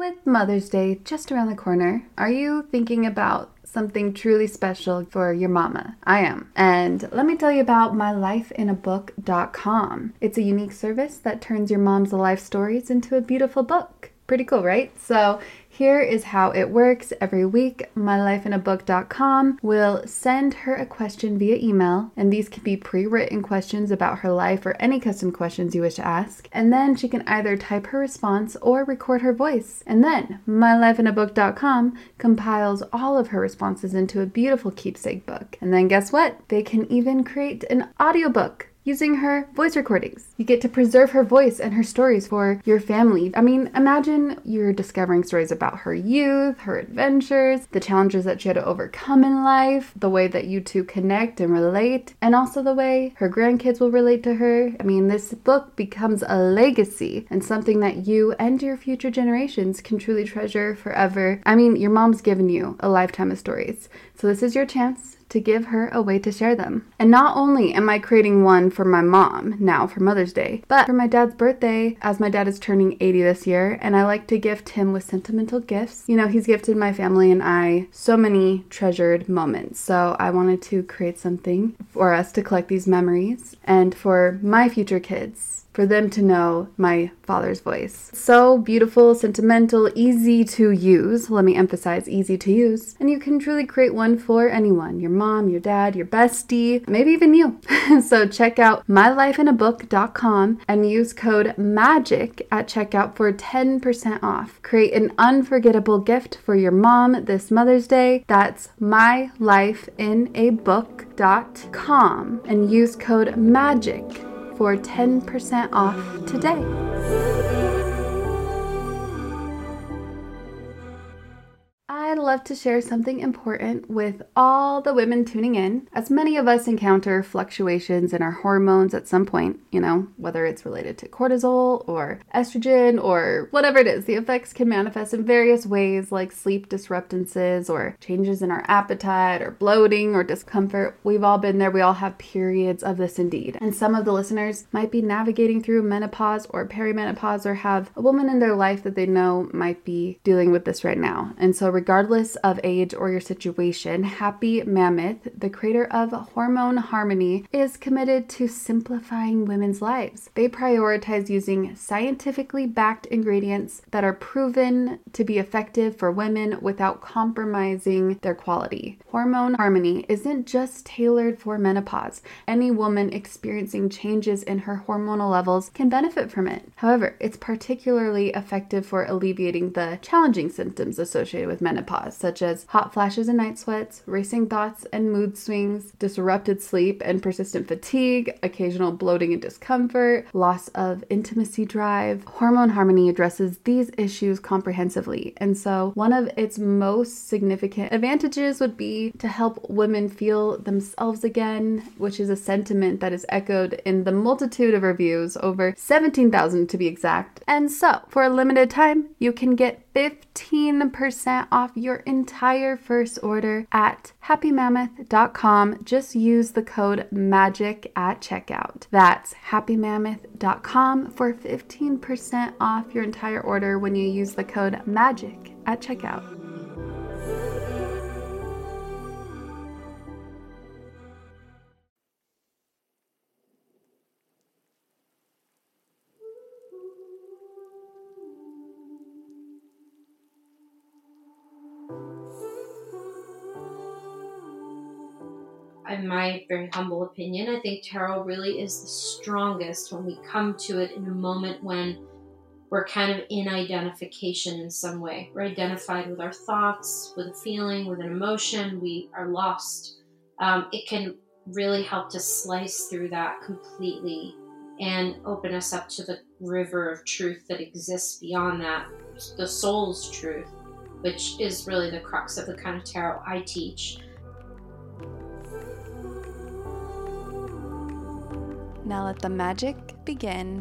With Mother's Day just around the corner, are you thinking about something truly special for your mama? I am. And let me tell you about mylifeinabook.com. It's a unique service that turns your mom's life stories into a beautiful book. Pretty cool, right? So here is how it works. Every week, mylifeinabook.com will send her a question via email, and these can be pre-written questions about her life or any custom questions you wish to ask. And then she can either type her response or record her voice. And then mylifeinabook.com compiles all of her responses into a beautiful keepsake book. And then guess what? They can even create an audiobook using her voice recordings. You get to preserve her voice and her stories for your family. I mean, imagine you're discovering stories about her youth, her adventures, the challenges that she had to overcome in life, the way that you two connect and relate, and also the way her grandkids will relate to her. I mean, this book becomes a legacy and something that you and your future generations can truly treasure forever. I mean, your mom's given you a lifetime of stories, so this is your chance to give her a way to share them. And not only am I creating one for my mom now for Mother's Day, but for my dad's birthday, as my dad is turning 80 this year, and I like to gift him with sentimental gifts. You know, he's gifted my family and I so many treasured moments. So I wanted to create something for us to collect these memories and for my future kids, for them to know my father's voice. So beautiful, sentimental, easy to use. Let me emphasize easy to use. And you can truly create one for anyone, your mom, your dad, your bestie, maybe even you. So check out mylifeinabook.com and use code MAGIC at checkout for 10% off. Create an unforgettable gift for your mom this Mother's Day. That's mylifeinabook.com and use code MAGIC for 10% off today. I'd love to share something important with all the women tuning in, as many of us encounter fluctuations in our hormones at some point, you know, whether it's related to cortisol or estrogen or whatever it is. The effects can manifest in various ways, like sleep disruptances or changes in our appetite or bloating or discomfort. We've all been there. We all have periods of this indeed. And some of the listeners might be navigating through menopause or perimenopause or have a woman in their life that they know might be dealing with this right now. And so regardless of age or your situation, Happy Mammoth, the creator of Hormone Harmony, is committed to simplifying women's lives. They prioritize using scientifically backed ingredients that are proven to be effective for women without compromising their quality. Hormone Harmony isn't just tailored for menopause. Any woman experiencing changes in her hormonal levels can benefit from it. However, it's particularly effective for alleviating the challenging symptoms associated with menopause, such as hot flashes and night sweats, racing thoughts and mood swings, disrupted sleep and persistent fatigue, occasional bloating and discomfort, loss of intimacy drive. Hormone Harmony addresses these issues comprehensively, and so one of its most significant advantages would be to help women feel themselves again, which is a sentiment that is echoed in the multitude of reviews, over 17,000 to be exact. And so, for a limited time, you can get 15% off your entire first order at happymammoth.com. Just use the code MAGIC at checkout. That's happymammoth.com for 15% off your entire order when you use the code MAGIC at checkout. In my very humble opinion, I think tarot really is the strongest when we come to it in a moment when we're kind of in identification in some way. We're identified with our thoughts, with a feeling, with an emotion. We are lost. It can really help to slice through that completely and open us up to the river of truth that exists beyond that, the soul's truth, which is really the crux of the kind of tarot I teach. Now let the magic begin.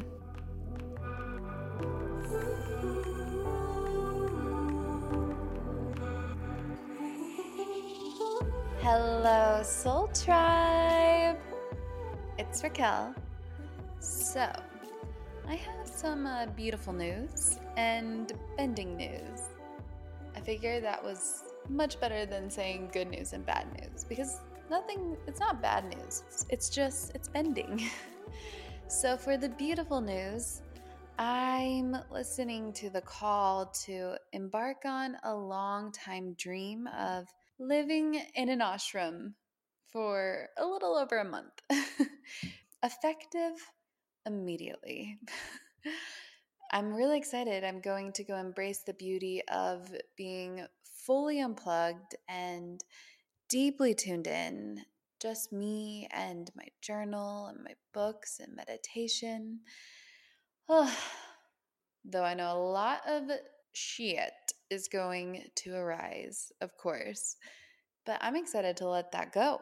Hello, Soul Tribe! It's Raquel. So, I have some beautiful news and bending news. figure that was much better than saying good news and bad news, because it's not bad news. It's bending. So for the beautiful news, I'm listening to the call to embark on a long time dream of living in an ashram for a little over a month. Effective immediately. I'm really excited. I'm going to go embrace the beauty of being fully unplugged and deeply tuned in. Just me and my journal and my books and meditation. Though I know a lot of shit is going to arise, of course. But I'm excited to let that go.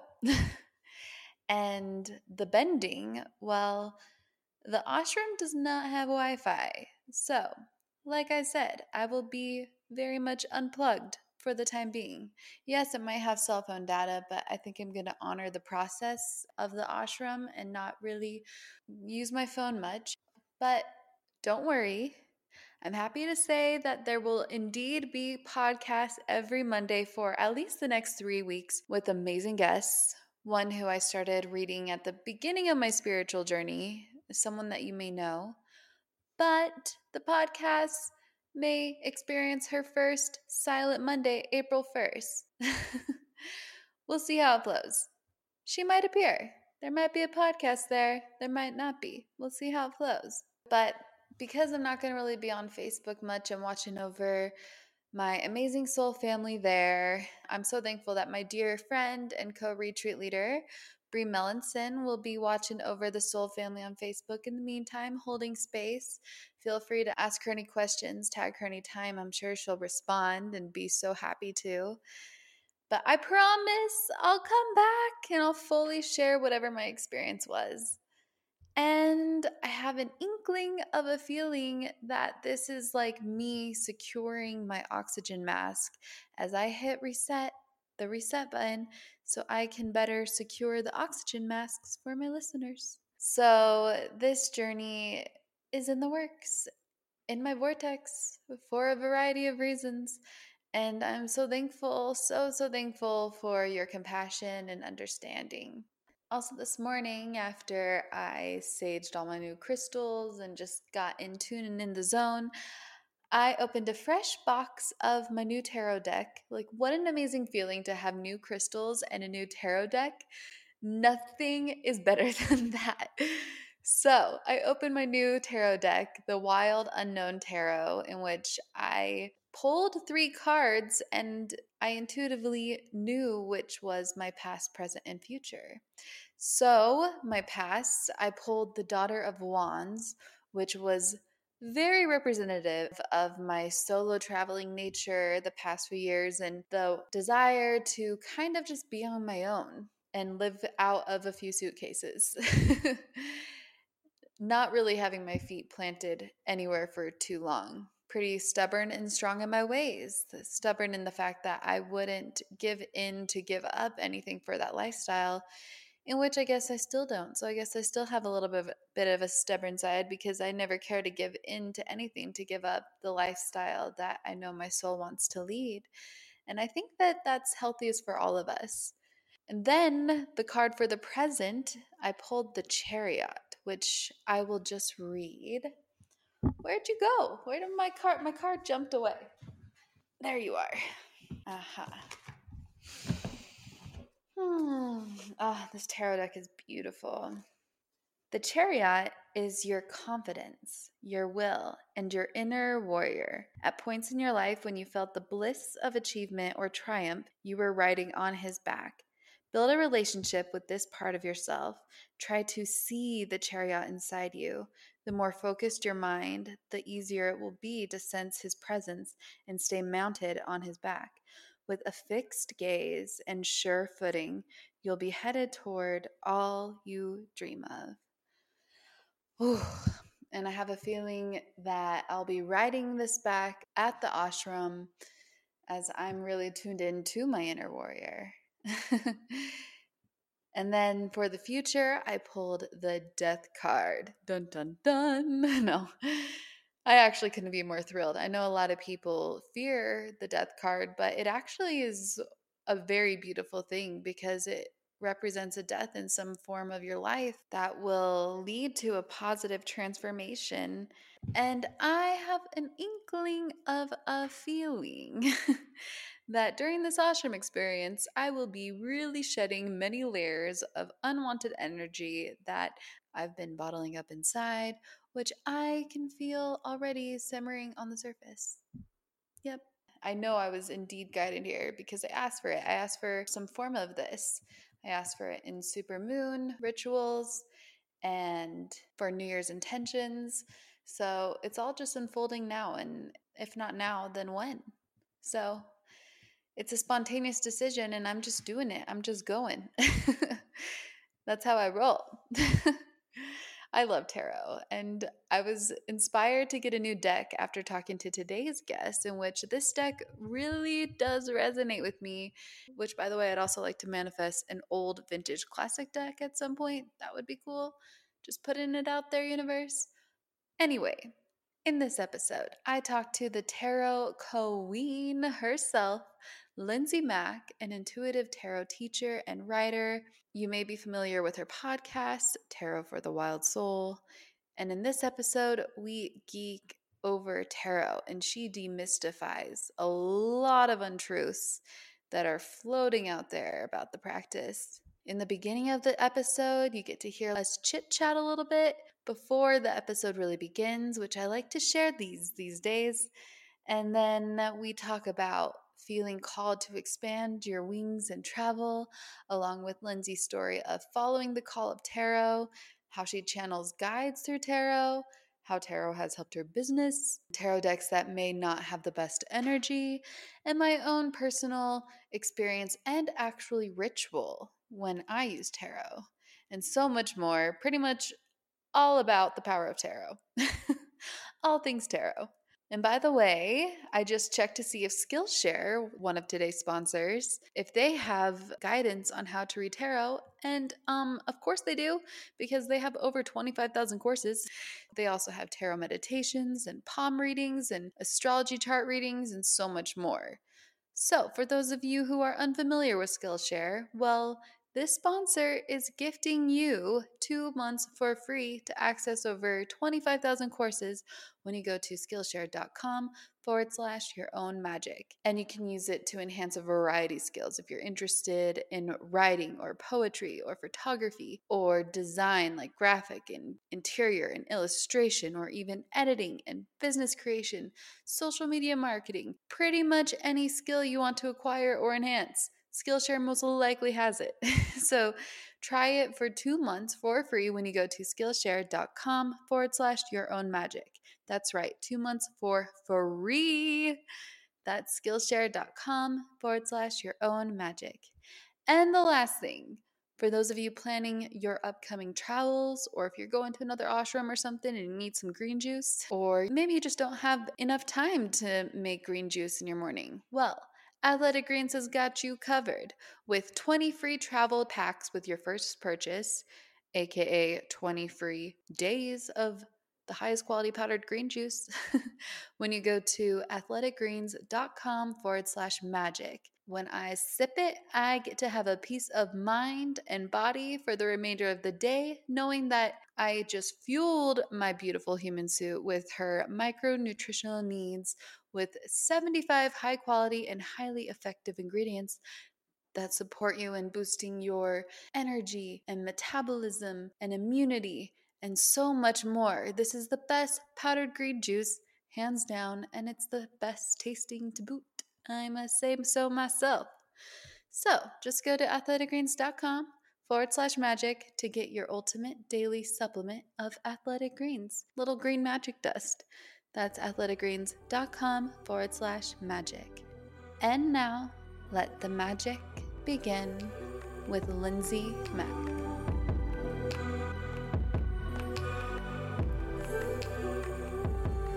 And the bending, well, the ashram does not have Wi Fi. So, like I said, I will be very much unplugged for the time being. Yes, it might have cell phone data, but I think I'm going to honor the process of the ashram and not really use my phone much. But don't worry. I'm happy to say that there will indeed be podcasts every Monday for at least the next 3 weeks with amazing guests. One who I started reading at the beginning of my spiritual journey, someone that you may know. But the podcast may experience her first Silent Monday, April 1st. We'll see how it flows. She might appear. There might be a podcast there. There might not be. We'll see how it flows. But because I'm not going to really be on Facebook much, I'm watching over my amazing soul family there. I'm so thankful that my dear friend and co-retreat leader, Brie Melanson, will be watching over the soul family on Facebook in the meantime, holding space. Feel free to ask her any questions, tag her anytime. I'm sure she'll respond and be so happy to. But I promise I'll come back and I'll fully share whatever my experience was. And I have an inkling of a feeling that this is like me securing my oxygen mask as I hit the reset button, so I can better secure the oxygen masks for my listeners. So this journey is in the works, in my vortex, for a variety of reasons. And I'm so thankful, so thankful for your compassion and understanding. Also, this morning, after I saged all my new crystals and just got in tune and in the zone, I opened a fresh box of my new tarot deck. Like, what an amazing feeling to have new crystals and a new tarot deck. Nothing is better than that. So, I opened my new tarot deck, the Wild Unknown Tarot, in which I pulled 3 cards and I intuitively knew which was my past, present, and future. So, my past, I pulled the Daughter of Wands, which was very representative of my solo traveling nature the past few years and the desire to kind of just be on my own and live out of a few suitcases. Not really having my feet planted anywhere for too long. Pretty stubborn and strong in my ways. Stubborn in the fact that I wouldn't give in to give up anything for that lifestyle, in which I guess I still don't. So I guess I still have a little bit of a stubborn side because I never care to give in to anything, to give up the lifestyle that I know my soul wants to lead. And I think that that's healthiest for all of us. And then the card for the present, I pulled the Chariot, which I will just read. Where'd you go? Where did my card? My card jumped away. There you are. Aha. This tarot deck is beautiful. The Chariot is your confidence, your will, and your inner warrior. At points in your life when you felt the bliss of achievement or triumph, you were riding on his back. Build a relationship with this part of yourself. Try to see the chariot inside you. The more focused your mind, the easier it will be to sense his presence and stay mounted on his back. With a fixed gaze and sure footing, you'll be headed toward all you dream of. Ooh. And I have a feeling that I'll be riding this back at the ashram as I'm really tuned into my inner warrior. And then for the future, I pulled the death card. Dun, dun, dun. No. I actually couldn't be more thrilled. I know a lot of people fear the death card, but it actually is a very beautiful thing because it represents a death in some form of your life that will lead to a positive transformation. And I have an inkling of a feeling that during this ashram experience, I will be really shedding many layers of unwanted energy that I've been bottling up inside, which I can feel already simmering on the surface. Yep. I know I was indeed guided here because I asked for it. I asked for some form of this. I asked for it in supermoon rituals and for New Year's intentions. So it's all just unfolding now. And if not now, then when? So it's a spontaneous decision and I'm just doing it. I'm just going. That's how I roll. I love tarot, and I was inspired to get a new deck after talking to today's guest, in which this deck really does resonate with me, which, by the way, I'd also like to manifest an old vintage classic deck at some point. That would be cool. Just putting it out there, universe. Anyway, in this episode, I talked to the tarot queen herself, Lindsay Mack, an intuitive tarot teacher and writer. You may be familiar with her podcast, Tarot for the Wild Soul. And in this episode, we geek over tarot and she demystifies a lot of untruths that are floating out there about the practice. In the beginning of the episode, you get to hear us chit chat a little bit before the episode really begins, which I like to share these days. And then we talk about feeling called to expand your wings and travel, along with Lindsay's story of following the call of tarot, how she channels guides through tarot, how tarot has helped her business, tarot decks that may not have the best energy, and my own personal experience and actually ritual when I use tarot, and so much more. Pretty much all about the power of tarot. All things tarot. And by the way, I just checked to see if Skillshare, one of today's sponsors, if they have guidance on how to read tarot. And of course they do, because they have over 25,000 courses. They also have tarot meditations and palm readings and astrology chart readings and so much more. So, for those of you who are unfamiliar with Skillshare, well, this sponsor is gifting you 2 months for free to access over 25,000 courses when you go to Skillshare.com/your own magic. And you can use it to enhance a variety of skills if you're interested in writing or poetry or photography or design like graphic and interior and illustration or even editing and business creation, social media marketing, pretty much any skill you want to acquire or enhance. Skillshare most likely has it. So try it for 2 months for free when you go to Skillshare.com/your own magic. That's right, 2 months for free. That's Skillshare.com/your own magic. And the last thing, for those of you planning your upcoming travels, or if you're going to another ashram or something and you need some green juice, or maybe you just don't have enough time to make green juice in your morning, well, Athletic Greens has got you covered with 20 free travel packs with your first purchase, aka 20 free days of the highest quality powdered green juice when you go to athleticgreens.com/magic. When I sip it, I get to have a peace of mind and body for the remainder of the day, knowing that I just fueled my beautiful human suit with her micronutritional needs with 75 high quality and highly effective ingredients that support you in boosting your energy and metabolism and immunity and so much more. This is the best powdered green juice, hands down, and it's the best tasting to boot. I must say so myself. So just go to athleticgreens.com/magic to get your ultimate daily supplement of athletic greens, little green magic dust. That's athleticgreens.com/magic. And now, let the magic begin with Lindsay Mack.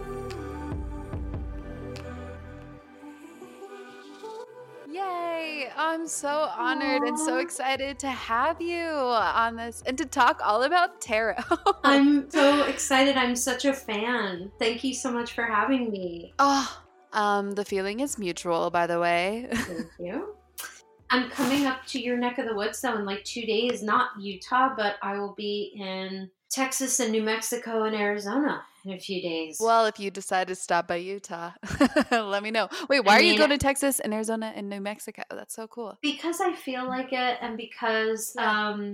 Yay! I'm so honored and so Aw. excited to have you on this and to talk all about tarot. I'm so excited. I'm such a fan. Thank you so much for having me. Oh, the feeling is mutual, by the way. Thank you. I'm coming up to your neck of the woods though in like 2 days, not Utah, but I will be in Texas and New Mexico and Arizona in a few days. Well, if you decide to stop by Utah, let me know. Wait, I why are you mean, going to Texas and Arizona and New Mexico? That's so cool. because I feel like it and because Yeah.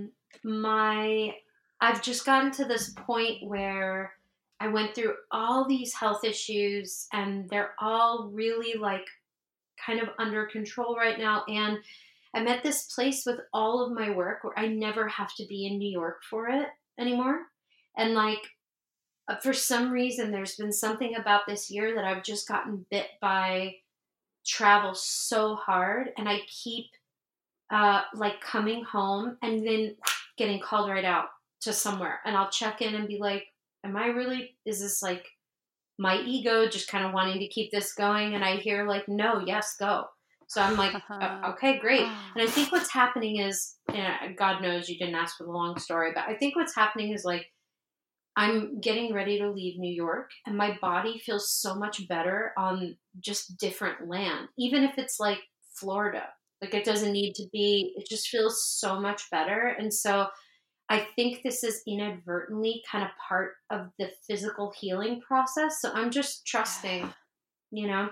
my I've just gotten to this point where I went through all these health issues and they're all really like kind of under control right now, and I'm at this place with all of my work where I never have to be in New York for it anymore. And like for some reason there's been something about this year that I've just gotten bit by travel so hard, and I keep like coming home and then getting called right out to somewhere, and I'll check in and be like, am I really, is this like my ego just kind of wanting to keep this going? And I hear like, no, yes, go. So I'm like, okay, great. And I think what's happening is, God knows you didn't ask for the long story, but I think what's happening is like, I'm getting ready to leave New York and my body feels so much better on just different land, even if it's like Florida. Like it doesn't need to be, it just feels so much better. And so I think this is inadvertently kind of part of the physical healing process. So I'm just trusting, you know?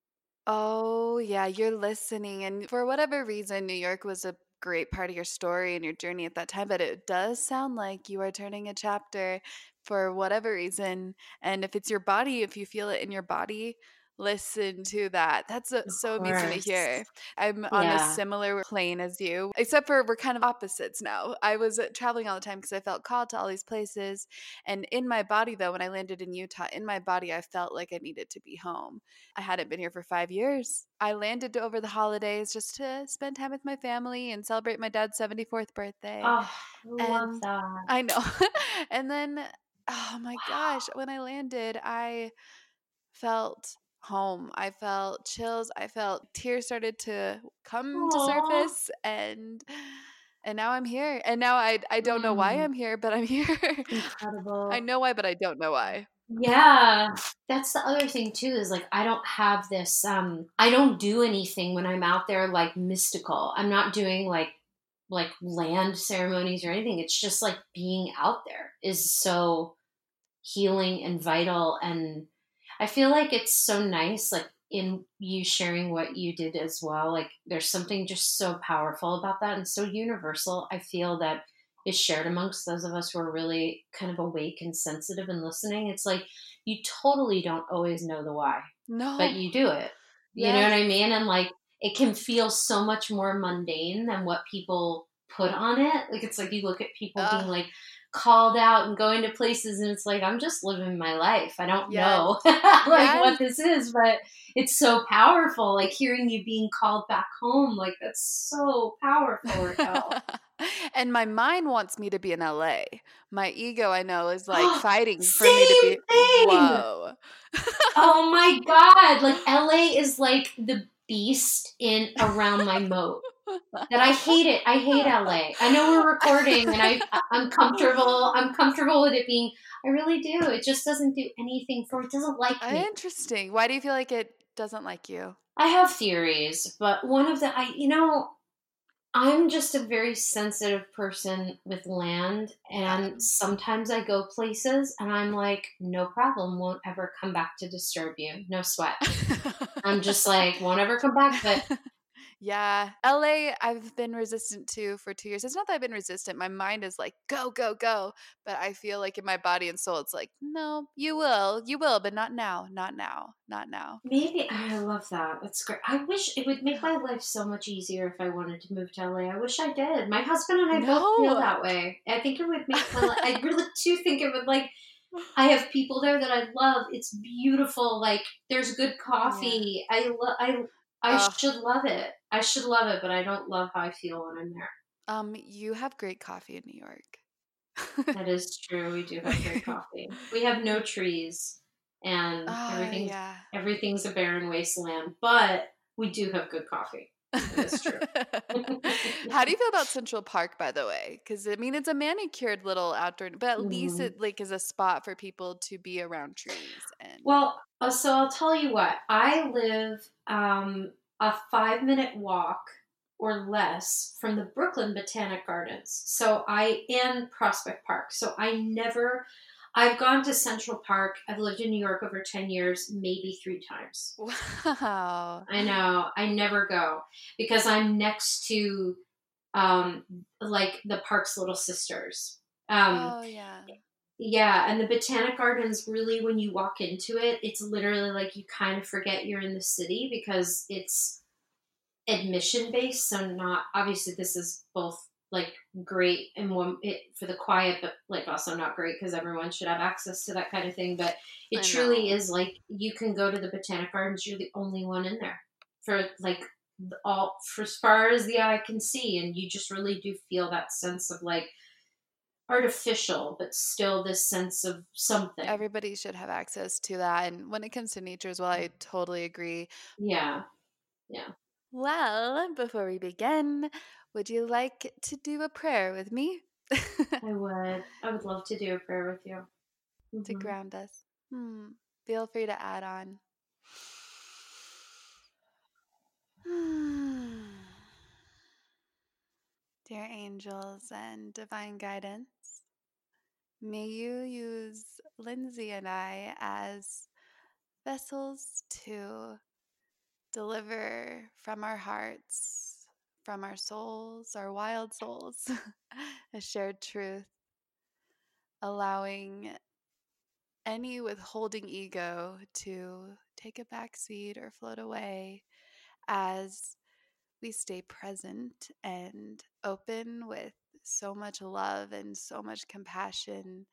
Oh, yeah, you're listening. And for whatever reason, New York was a great part of your story and your journey at that time, but it does sound like you are turning a chapter for whatever reason. And if it's your body, if you feel it in your body, listen to that. That's Of so amazing to course. hear. I'm on a Yeah. similar plane as you, except for we're kind of opposites now. I was traveling all the time because I felt called to all these places. And in my body, though, when I landed in Utah, in my body, I felt like I needed to be home. I hadn't been here for 5 years. I landed over the holidays just to spend time with my family and celebrate my dad's 74th birthday. Oh, I love And that. I know. And then, oh my gosh, Wow. when I landed, I felt home. I felt chills. I felt tears started to come to Aw. surface, and now I'm here. And now I don't know why Mm, I'm here, but I'm here. I incredible. know why, but I don't know why. Yeah, that's the other thing too, is like I don't have this I don't do anything when I'm out there like mystical. I'm not doing like land ceremonies or anything. It's just like being out there is so healing and vital, and I feel like it's so nice like in you sharing what you did as well. Like there's something just so powerful about that and so universal. I feel that is shared amongst those of us who are really kind of awake and sensitive and listening. It's like you totally don't always know the why, but No. you do it. You know what Yes. I mean? And like it can feel so much more mundane than what people put on it. Like it's like you look at people being Uh, like called out and going to places, and it's like I'm just living my life. I don't yes. know like Yes. what this is, but it's so powerful. Like hearing you being called back home, like that's so powerful, Raquel. And my mind wants me to be in LA. My ego, I know, is like fighting for me to Same be thing. whoa. Oh my god! Like LA is like the beast in around my moat. That I hate it. I hate LA. I know we're recording, and I'm comfortable. I'm comfortable with it being. I really do. It just doesn't do anything for. It doesn't like me. Interesting. Why do you feel like it doesn't like you? I have theories, but one of the I'm just a very sensitive person with land, Yeah. and sometimes I go places and I'm like, no problem, won't ever come back to disturb you. No sweat. I'm just like, won't ever come back, but Yeah, LA, I've been resistant to for 2 years. It's not that I've been resistant. My mind is like, go, go, go. But I feel like in my body and soul, it's like, no, you will, but not now, not now, not now. maybe I love that. That's great. I wish it would make my life so much easier if I wanted to move to LA. I wish I did. My husband and I both feel No. that way. I think it would make my life. I really do think it would. Like I have people there that I love. It's beautiful. Like there's good Yeah. coffee. I Ugh. should love it. I should love it, but I don't love how I feel when I'm there. You have great coffee in New York. That is true. We do have great coffee. We have no trees, and Oh, everything's yeah. everything's a barren wasteland. But we do have good coffee. That is true. How do you feel about Central Park, by the way? Because I mean, it's a manicured little outdoor, but at least Mhm. it like is a spot for people to be around trees and. Well, so I'll tell you what. I live a 5-minute walk or less from the Brooklyn Botanic Gardens. So I and Prospect Park. So I've gone to Central Park. I've lived in New York over 10 years, maybe 3 times. Wow. I know. I never go because I'm next to like the park's little sisters. Um, Oh yeah. yeah, and the Botanic Gardens really, when you walk into it, it's literally like you kind of forget you're in the city because it's admission based. So not obviously this is both like great and for the quiet, but like also not great because everyone should have access to that kind of thing. But it I truly know. is like you can go to the Botanic Gardens. You're the only one in there for like all for as far as the eye can see, and you just really do feel that sense of like artificial, but still this sense of something. Everybody should have access to that. And when it comes to nature as well, I totally agree. Yeah, yeah. Well, before we begin, would you like to do a prayer with me? I would. I would love to do a prayer with you. To Hmm. ground us. Feel free to add on. Dear angels and divine guidance, may you use Lindsay and I as vessels to deliver from our hearts, from our souls, our wild souls, a shared truth, allowing any withholding ego to take a back seat or float away as we stay present and open with so much love and so much compassion,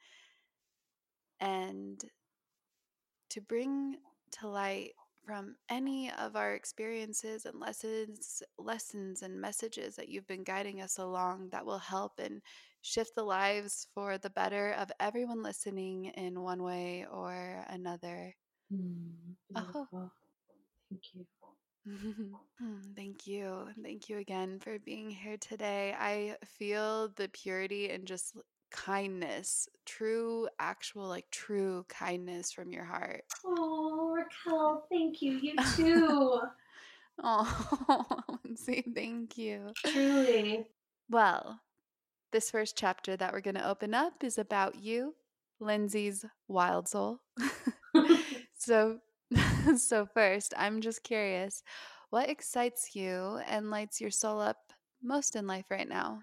and to bring to light from any of our experiences and lessons and messages that you've been guiding us along that will help and shift the lives for the better of everyone listening in one way or another. Oh. Beautiful. Thank you. Thank you. Thank you again for being here today. I feel the purity and just kindness, true, actual, like true kindness from your heart. Oh, Raquel, thank you. You too. Oh, Lindsay, thank you. Truly. Well, this first chapter that we're going to open up is about you, Lindsay's wild soul. So, so first, I'm just curious, what excites you and lights your soul up most in life right now?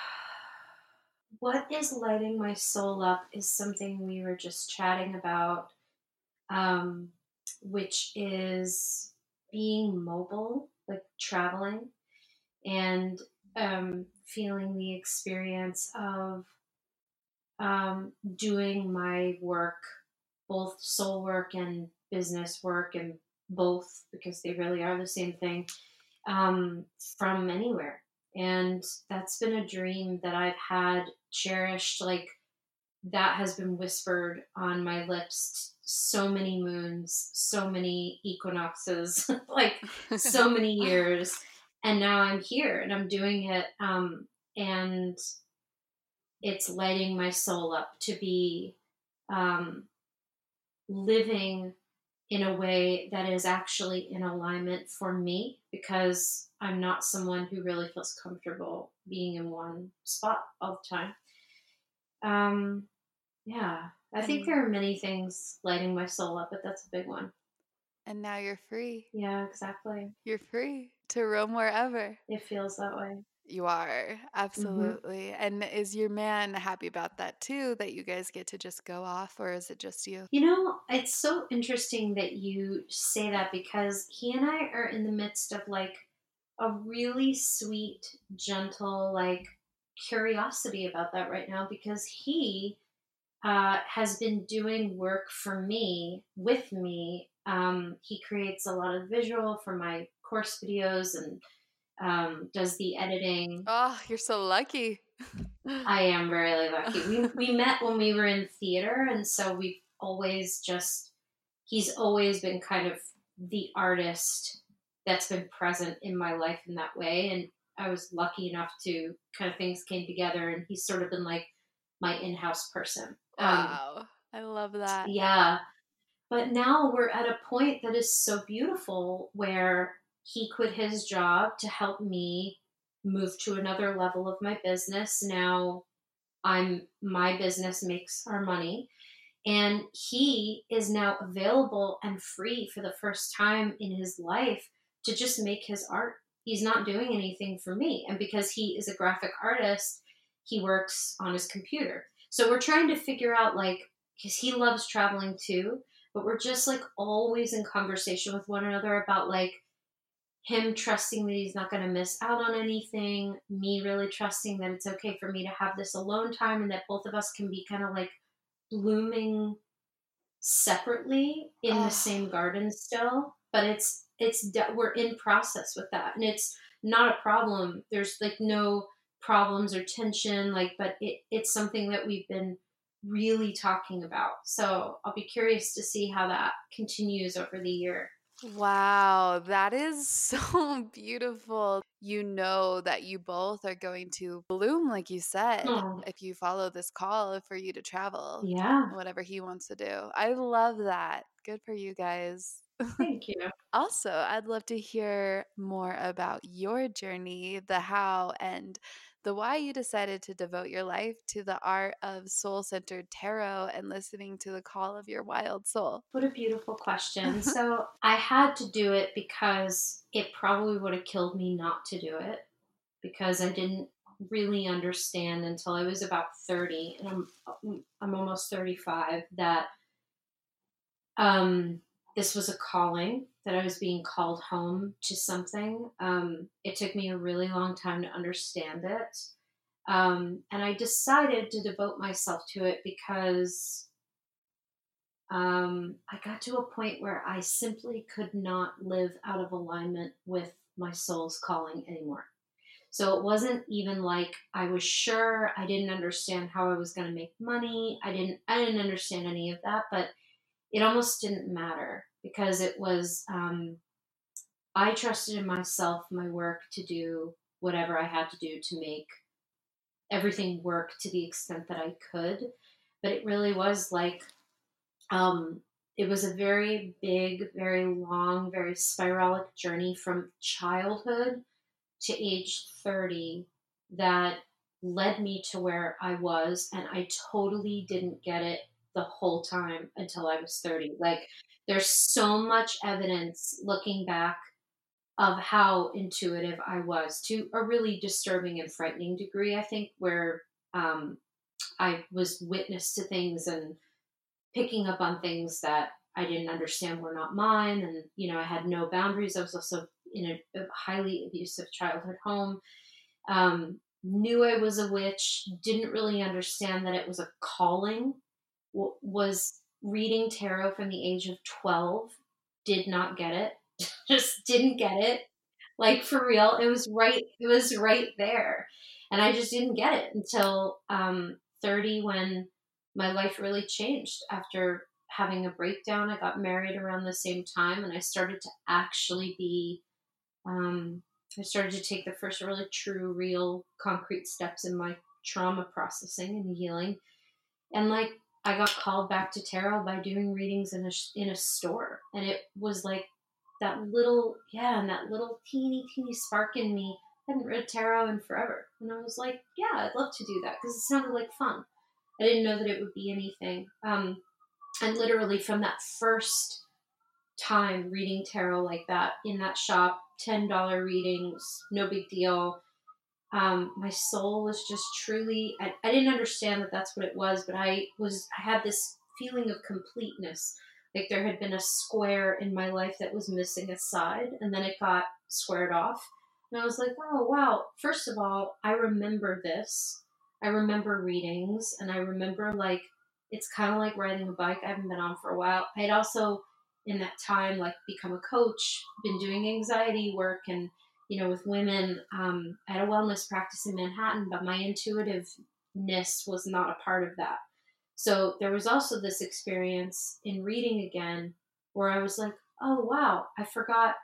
What is lighting my soul up is something we were just chatting about, um, which is being mobile, like traveling, and feeling the experience of doing my work, both soul work and business work, and both because they really are the same thing, from anywhere. And that's been a dream that I've had cherished. Like that has been whispered on my lips so many moons, so many equinoxes, like so many years. And now I'm here and I'm doing it. And it's lighting my soul up to be um, living in a way that is actually in alignment for me because I'm not someone who really feels comfortable being in one spot all the time. Um, yeah, I think and there are many things lighting my soul up, but that's a big one. and now you're free. Yeah, exactly. You're free to roam wherever. It feels that way. You are, Hmm. absolutely. And is your man happy about that too, that you guys get to just go off, or is it just you? You know, it's so interesting that you say that because he and I are in the midst of like a really sweet, gentle, like curiosity about that right now because he has been doing work for me, with me. He creates a lot of visual for my course videos and does the editing. Oh, you're so lucky. I am really lucky. We met when we were in theater, and so we've always just he's always been kind of the artist that's been present in my life in that way. And I was lucky enough to kind of things came together, and he's sort of been like my in-house person. Wow. I love that. Yeah. But now we're at a point that is so beautiful where he quit his job to help me move to another level of my business. Now my business makes our money, and he is now available and free for the first time in his life to just make his art. He's not doing anything for me. And because he is a graphic artist, he works on his computer. So we're trying to figure out, like, because he loves traveling too, but we're just like always in conversation with one another about like him trusting that he's not going to miss out on anything, me really trusting that it's okay for me to have this alone time and that both of us can be kind of like blooming separately in the Oh, same garden still, but we're in process with that, and it's not a problem. There's like no problems or tension, like, but it's something that we've been really talking about. So I'll be curious to see how that continues over the year. wow. That is so beautiful. You know that you both are going to bloom, like you said, Oh, if you follow this call for you to travel, yeah. whatever he wants to do. I love that. Good for you guys. Thank you. Also, I'd love to hear more about your journey, the how and the why you decided to devote your life to the art of soul centered tarot and listening to the call of your wild soul. What a beautiful question. So I had to do it because it probably would have killed me not to do it, because I didn't really understand until I was about 30, and I'm almost 35, that um, this was a calling, that I was being called home to something. It took me a really long time to understand it. And I decided to devote myself to it because I got to a point where I simply could not live out of alignment with my soul's calling anymore. So it wasn't even like I was sure. I didn't understand how I was going to make money. I didn't understand any of that, but it almost didn't matter because it was I trusted in myself, my work, to do whatever I had to do to make everything work to the extent that I could. But it really was like um, it was a very big, very long, very spiralic journey from childhood to age 30 that led me to where I was. And I totally didn't get it the whole time until I was 30. Like, there's so much evidence looking back of how intuitive I was, to a really disturbing and frightening degree, I think, where um, I was witness to things and picking up on things that I didn't understand were not mine. And, I had no boundaries. I was also in a highly abusive childhood home. Knew I was a witch, didn't really understand that it was a calling. Was reading tarot from the age of 12, did not get it, just didn't get it. Like, for real, it was right there. And I just didn't get it until 30, when my life really changed after having a breakdown. I got married around the same time, and I started to actually be um, I started to take the first really true, real, concrete steps in my trauma processing and healing. And like, I got called back to tarot by doing readings in a store, and it was like that little, yeah, and that little teeny teeny spark in me. I hadn't read tarot in forever, and I was like, yeah, I'd love to do that because it sounded like fun. I didn't know that it would be anything. And literally from that first time reading tarot like that in that shop, $10 readings, no big deal. My soul was just truly, I didn't understand that that's what it was, but I had this feeling of completeness. Like there had been a square in my life that was missing a side, and then it got squared off. And I was like, oh, wow. First of all, I remember this. I remember readings, and I remember, like, it's kind of like riding a bike. I haven't been on for a while. I had also, in that time, like, become a coach, been doing anxiety work, and with women. I had a wellness practice in Manhattan, but my intuitiveness was not a part of that. So there was also this experience in reading again where I was like, oh, wow, I forgot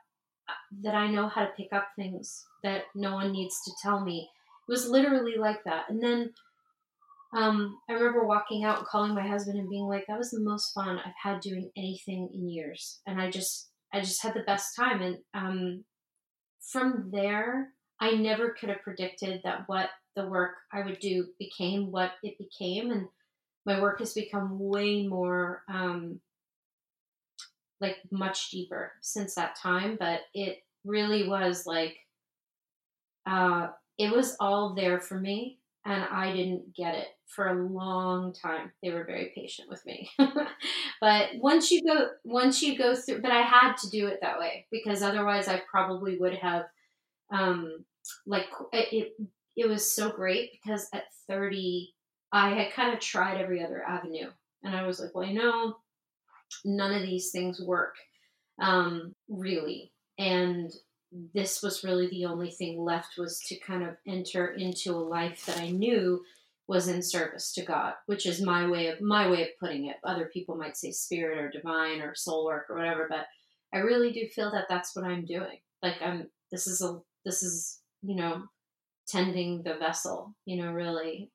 that I know how to pick up things that no one needs to tell me. It was literally like that. And then I remember walking out and calling my husband and being like, that was the most fun I've had doing anything in years. And I just had the best time. And from there, I never could have predicted that what the work I would do became what it became. And my work has become way more, like much deeper since that time. But it really was like, it was all there for me, and I didn't get it for a long time. They were very patient with me. But once you go through, but I had to do it that way because otherwise I probably would have, like it was so great because at 30 I had kind of tried every other avenue, and I was like, well, none of these things work, really. And this was really the only thing left, was to kind of enter into a life that I knew was in service to God, which is my way of putting it. Other people might say spirit or divine or soul work or whatever, but I really do feel that that's what I'm doing. Like this is tending the vessel, really.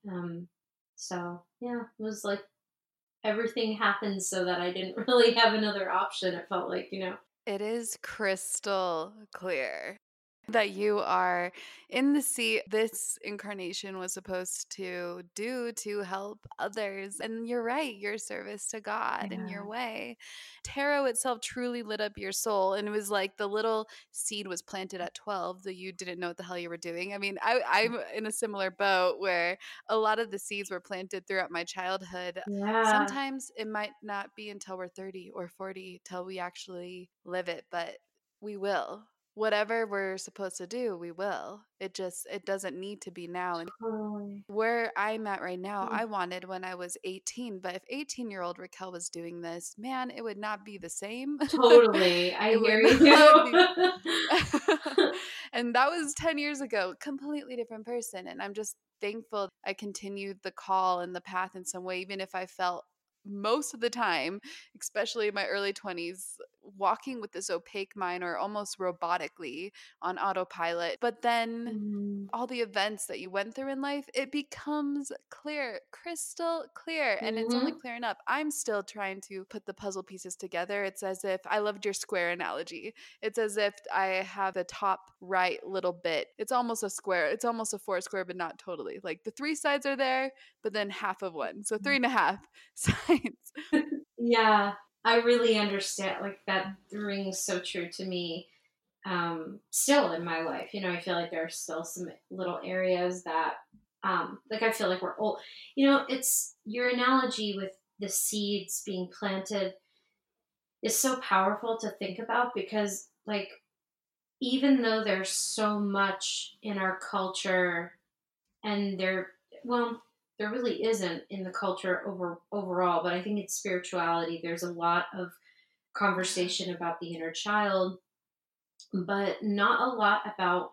So yeah, it was like everything happened so that I didn't really have another option. It felt like. It is crystal clear that you are in the seat this incarnation was supposed to do to help others. And you're right, your service to God in your Yeah. way. Tarot itself truly lit up your soul. And it was like the little seed was planted at 12 that you didn't know what the hell you were doing. I mean, I'm in a similar boat where a lot of the seeds were planted throughout my childhood. Yeah. Sometimes it might not be until we're 30 or 40 till we actually live it, but we will. Whatever we're supposed to do, we will. It doesn't need to be now. And Totally. where I'm at right now, Mm. I wanted when I was 18, but if 18-year-old Raquel was doing this, man, it would not be the same. Totally. I It hear would not be. you. And that was 10 years ago, completely different person. And I'm just thankful I continued the call and the path in some way, even if I felt most of the time, especially in my early 20s, walking with this opaque mind or almost robotically on autopilot. But then Mm. all the events that you went through in life, it becomes clear, crystal clear, and it's only Mm-hmm. clearing up. I'm still trying to put the puzzle pieces together. It's as if I loved your square analogy. It's as if I have the top right little bit. It's almost a square. It's almost a four square, but not totally. Like the three sides are there, but then half of one. So three and a half sides. Yeah. I really understand. Like that rings so true to me. Still in my life, I feel like there are still some little areas that, like I feel like we're old. It's your analogy with the seeds being planted is so powerful to think about because, like, even though there's so much in our culture, and well, there really isn't in the culture overall, but I think in spirituality, there's a lot of conversation about the inner child, but not a lot about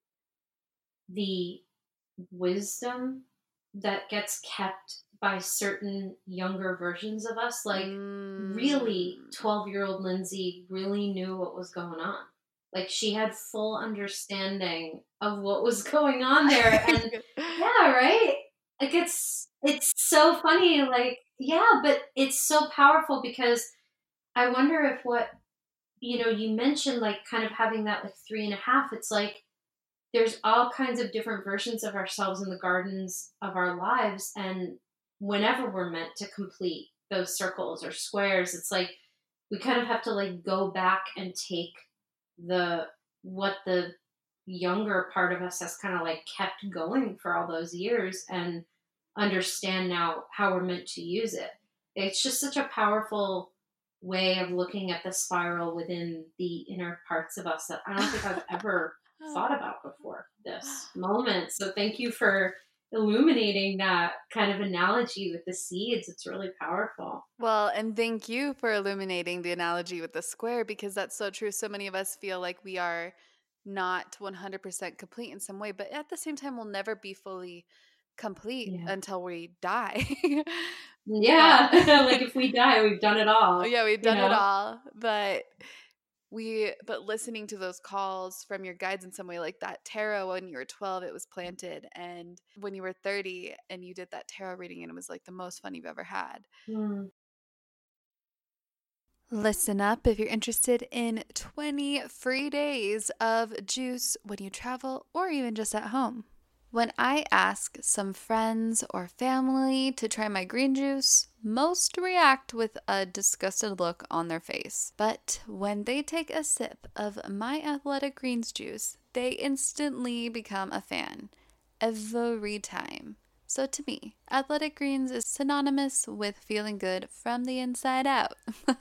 the wisdom that gets kept by certain younger versions of us. Like, really, Mm. 12-year-old Lindsay really knew what was going on. Like, she had full understanding of what was going on there. And yeah, right? Like, it's so funny. Like, yeah, but it's so powerful because I wonder if you mentioned, like, kind of having that, like, 3.5, it's like, there's all kinds of different versions of ourselves in the gardens of our lives. And whenever we're meant to complete those circles or squares, it's like we kind of have to, like, go back and take what the younger part of us has kind of, like, kept going for all those years and understand now how we're meant to use it. It's just such a powerful way of looking at the spiral within the inner parts of us that I don't think I've ever thought about before this moment. So thank you for illuminating that kind of analogy with the seeds. It's really powerful. Well, and thank you for illuminating the analogy with the square because that's so true. So many of us feel like we are not 100% complete in some way, but at the same time, we'll never be fully complete Yeah. until we die. Yeah. But Like if we die, we've done it all, yeah, we've done it all. But but listening to those calls from your guides in some way, like that tarot when you were 12, it was planted. And when you were 30 and you did that tarot reading and it was like the most fun you've ever had. Mm. Listen up if you're interested in 20 free days of juice when you travel or even just at home. When I ask some friends or family to try my green juice, most react with a disgusted look on their face. But when they take a sip of my Athletic Greens juice, they instantly become a fan. Every time. So to me, Athletic Greens is synonymous with feeling good from the inside out.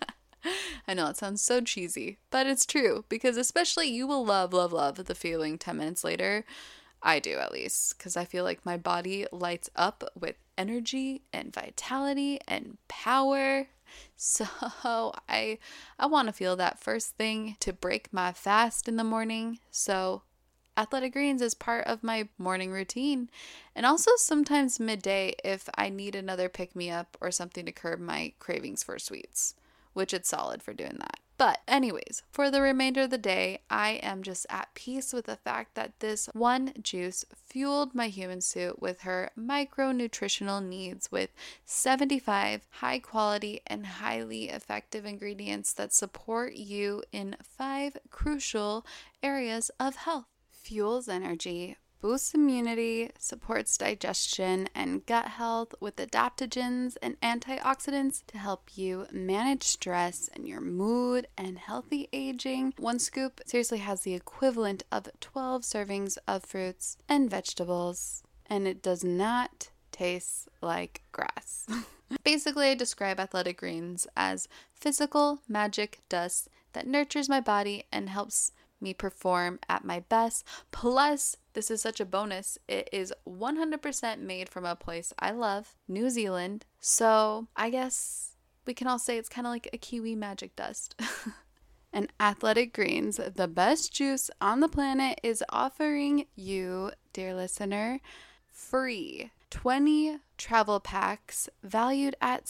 I know it sounds so cheesy, but it's true because especially you will love, love, love the feeling 10 minutes later. I do, at least, because I feel like my body lights up with energy and vitality and power. So I want to feel that first thing to break my fast in the morning. So Athletic Greens is part of my morning routine, and also sometimes midday if I need another pick-me-up or something to curb my cravings for sweets, which it's solid for doing that. But anyways, for the remainder of the day, I am just at peace with the fact that this one juice fueled my human suit with her micronutritional needs with 75 high quality and highly effective ingredients that support you in 5 crucial areas of health. Fuels energy, boosts immunity, supports digestion and gut health with adaptogens and antioxidants to help you manage stress and your mood and healthy aging. One scoop seriously has the equivalent of 12 servings of fruits and vegetables, and it does not taste like grass. Basically, I describe Athletic Greens as physical magic dust that nurtures my body and helps me perform at my best. Plus, this is such a bonus, it is 100% made from a place I love, New Zealand. So I guess we can all say it's kind of like a Kiwi magic dust. And Athletic Greens, the best juice on the planet, is offering you, dear listener, free 20 travel packs valued at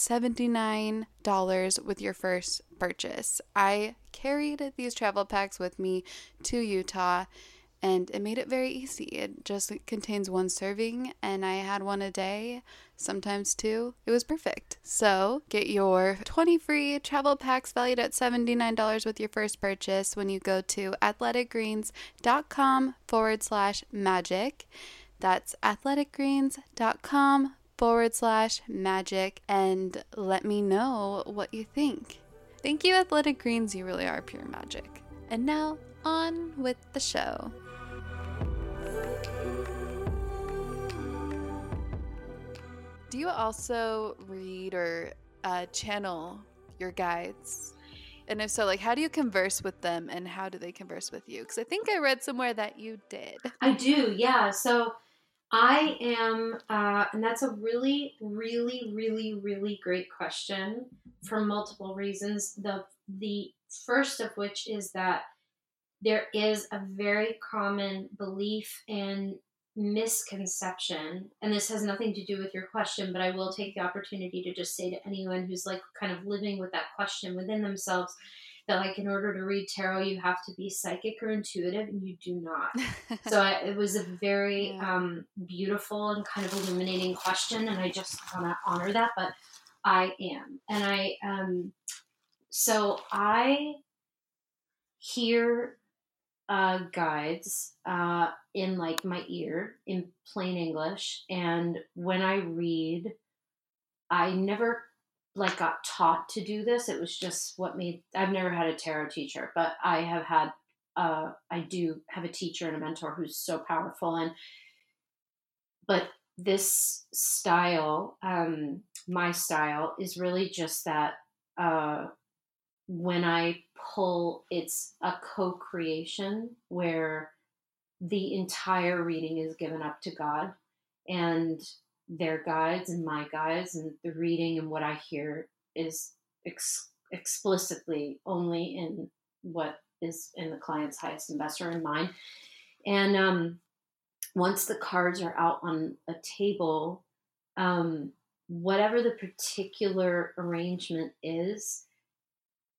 $79 with your first purchase. I carried these travel packs with me to Utah and it made it very easy. It just contains 1 serving and I had 1 a day, sometimes 2. It was perfect. So get your 20 free travel packs valued at $79 with your first purchase when you go to athleticgreens.com/magic. That's athleticgreens.com/magic and let me know what you think. Thank you, Athletic Greens. You really are pure magic. And now, on with the show. Do you also read or channel your guides? And if so, like, how do you converse with them and how do they converse with you? Because I think I read somewhere that you did. I do, yeah. So I am, and that's a really, really, really, really great question for multiple reasons. The first of which is that there is a very common belief and misconception, and this has nothing to do with your question, but I will take the opportunity to just say to anyone who's like kind of living with that question within themselves that like in order to read tarot you have to be psychic or intuitive, and you do not. So it was a very beautiful and kind of illuminating question, and I just want to honor that. But I am, and I hear guides in like my ear in plain English, and when I read, I never like got taught to do this. It was just what made. I've never had a tarot teacher, but I have had. I do have a teacher and a mentor who's so powerful, but this style, my style, is really just that. When I pull, it's a co-creation where the entire reading is given up to God and their guides and my guides, and the reading and what I hear is explicitly only in what is in the client's highest and best or in mine. And once the cards are out on a table, whatever the particular arrangement is,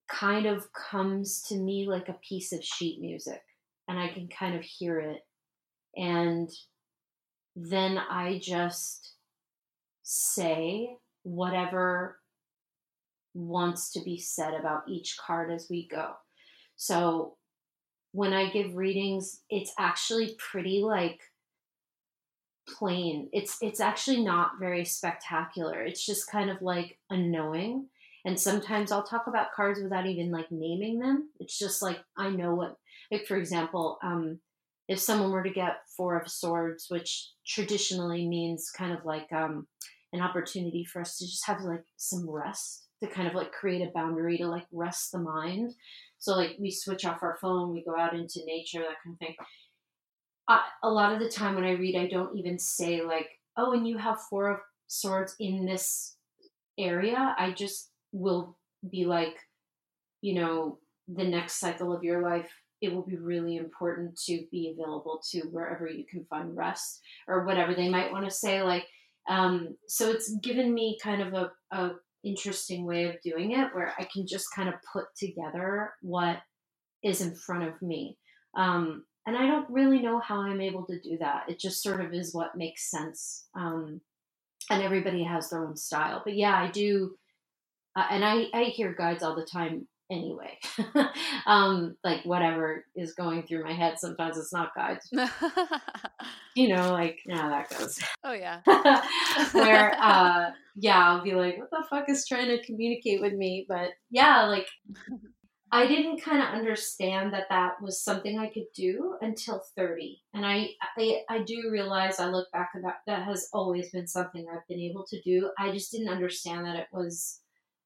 kind of comes to me like a piece of sheet music, and I can kind of hear it. And then I just say whatever wants to be said about each card as we go. So when I give readings, it's actually pretty like plain. It's actually not very spectacular. It's just kind of like a knowing. And sometimes I'll talk about cards without even like naming them. It's just like I know what, like for example, if someone were to get Four of Swords, which traditionally means kind of like an opportunity for us to just have like some rest, to kind of like create a boundary to like rest the mind. So like we switch off our phone, we go out into nature, that kind of thing. A lot of the time when I read, I don't even say like, "Oh, and you have Four of Swords in this area." I just will be like, the next cycle of your life, it will be really important to be available to wherever you can find rest or whatever they might want to say. Like, so it's given me kind of a interesting way of doing it where I can just kind of put together what is in front of me. And I don't really know how I'm able to do that. It just sort of is what makes sense. And everybody has their own style. But yeah, I do. And I hear guides all the time anyway. Like whatever is going through my head, sometimes it's not guides. Like, yeah, that goes. Oh, yeah. Where, yeah, I'll be like, what the fuck is trying to communicate with me? But yeah, like, I didn't kind of understand that was something I could do until 30. And I do realize, I look back at that has always been something I've been able to do. I just didn't understand that it was,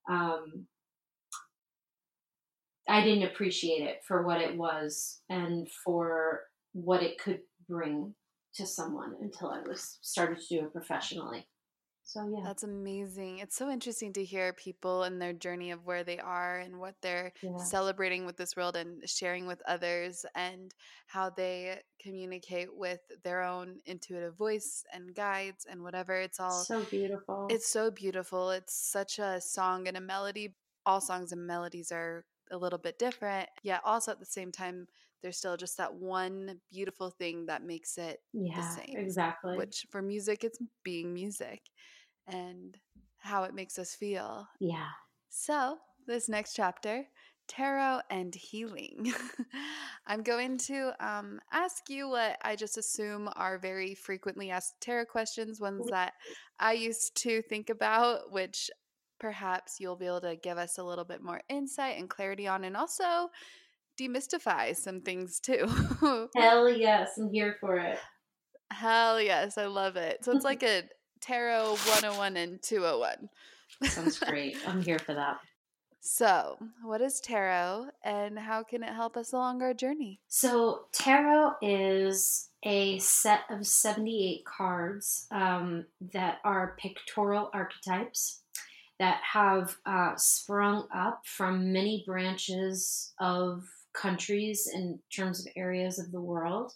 I didn't appreciate it for what it was and for what it could bring to someone until I started to do it professionally. So yeah. That's amazing. It's so interesting to hear people and their journey of where they are and what they're celebrating with this world and sharing with others, and how they communicate with their own intuitive voice and guides and whatever. It's all so beautiful. It's so beautiful. It's such a song and a melody. All songs and melodies are a little bit different, yet also at the same time, there's still just that one beautiful thing that makes it the same. Exactly. Which for music, it's being music and how it makes us feel. Yeah. So, this next chapter, tarot and healing. I'm going to ask you what I just assume are very frequently asked tarot questions, ones that I used to think about, which perhaps you'll be able to give us a little bit more insight and clarity on, and also demystify some things too. Hell yes, I'm here for it. Hell yes, I love it. So it's like a tarot 101 and 201. Sounds great. I'm here for that. So, what is tarot and how can it help us along our journey? So, tarot is a set of 78 cards that are pictorial archetypes that have sprung up from many branches of countries in terms of areas of the world.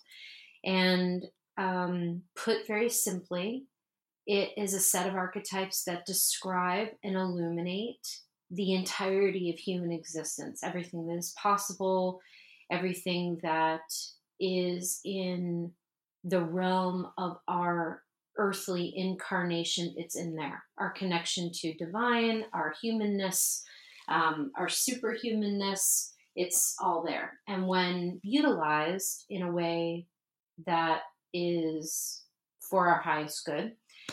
And put very simply, it is a set of archetypes that describe and illuminate the entirety of human existence, everything that is possible, everything that is in the realm of our earthly incarnation. It's in there. Our connection to divine, our humanness, our superhumanness, it's all there. And when utilized in a way that is for our highest good,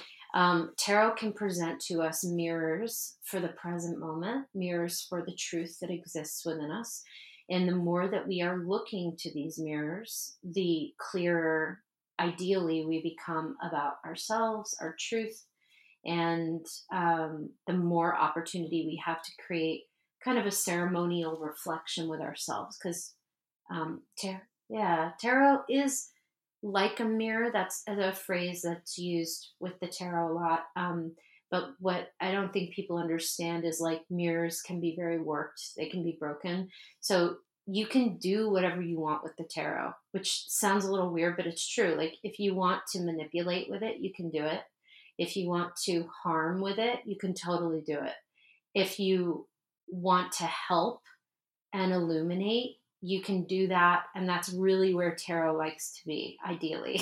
tarot can present to us mirrors for the present moment, mirrors for the truth that exists within us. And the more that we are looking to these mirrors, the clearer, ideally, we become about ourselves, our truth, and the more opportunity we have to create kind of a ceremonial reflection with ourselves. Because tarot is like a mirror. That's a phrase that's used with the tarot a lot. But what I don't think people understand is like mirrors can be very warped. They can be broken. So you can do whatever you want with the tarot, which sounds a little weird, but it's true. Like if you want to manipulate with it, you can do it. If you want to harm with it, you can totally do it. If you want to help and illuminate, you can do that. And that's really where tarot likes to be, ideally.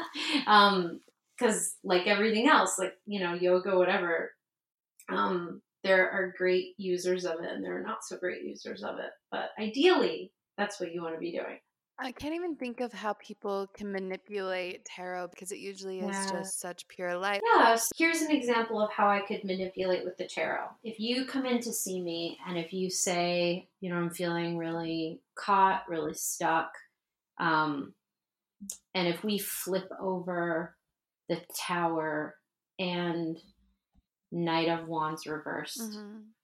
Because like everything else, like, yoga, whatever, there are great users of it and there are not so great users of it. But ideally, that's what you want to be doing. I can't even think of how people can manipulate tarot because it usually is Yeah. just such pure light. Yeah, so here's an example of how I could manipulate with the tarot. If you come in to see me and if you say, I'm feeling really caught, really stuck, um, and if we flip over the Tower and Knight of Wands reversed,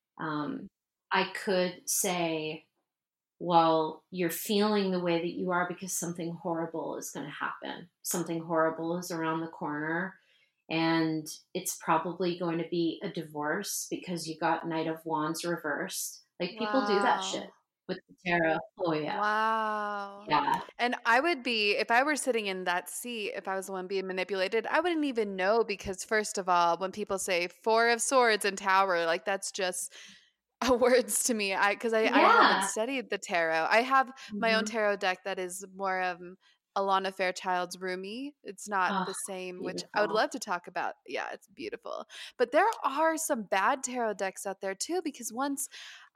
I could say, well, you're feeling the way that you are because something horrible is going to happen. Something horrible is around the corner. And it's probably going to be a divorce because you got Knight of Wands reversed. Like, people do that shit Wow. with the tarot. Oh, yeah. Wow. Yeah. And I would be, if I were sitting in that seat, if I was the one being manipulated, I wouldn't even know because, first of all, when people say Four of Swords and Tower, like that's just words to me. I haven't Yeah. studied the tarot. I have my own Hmm. tarot deck that is more Alana Fairchild's Rumi. It's not Oh, the same, which I would beautiful. love to talk about. Yeah, it's beautiful. But there are some bad tarot decks out there too, because once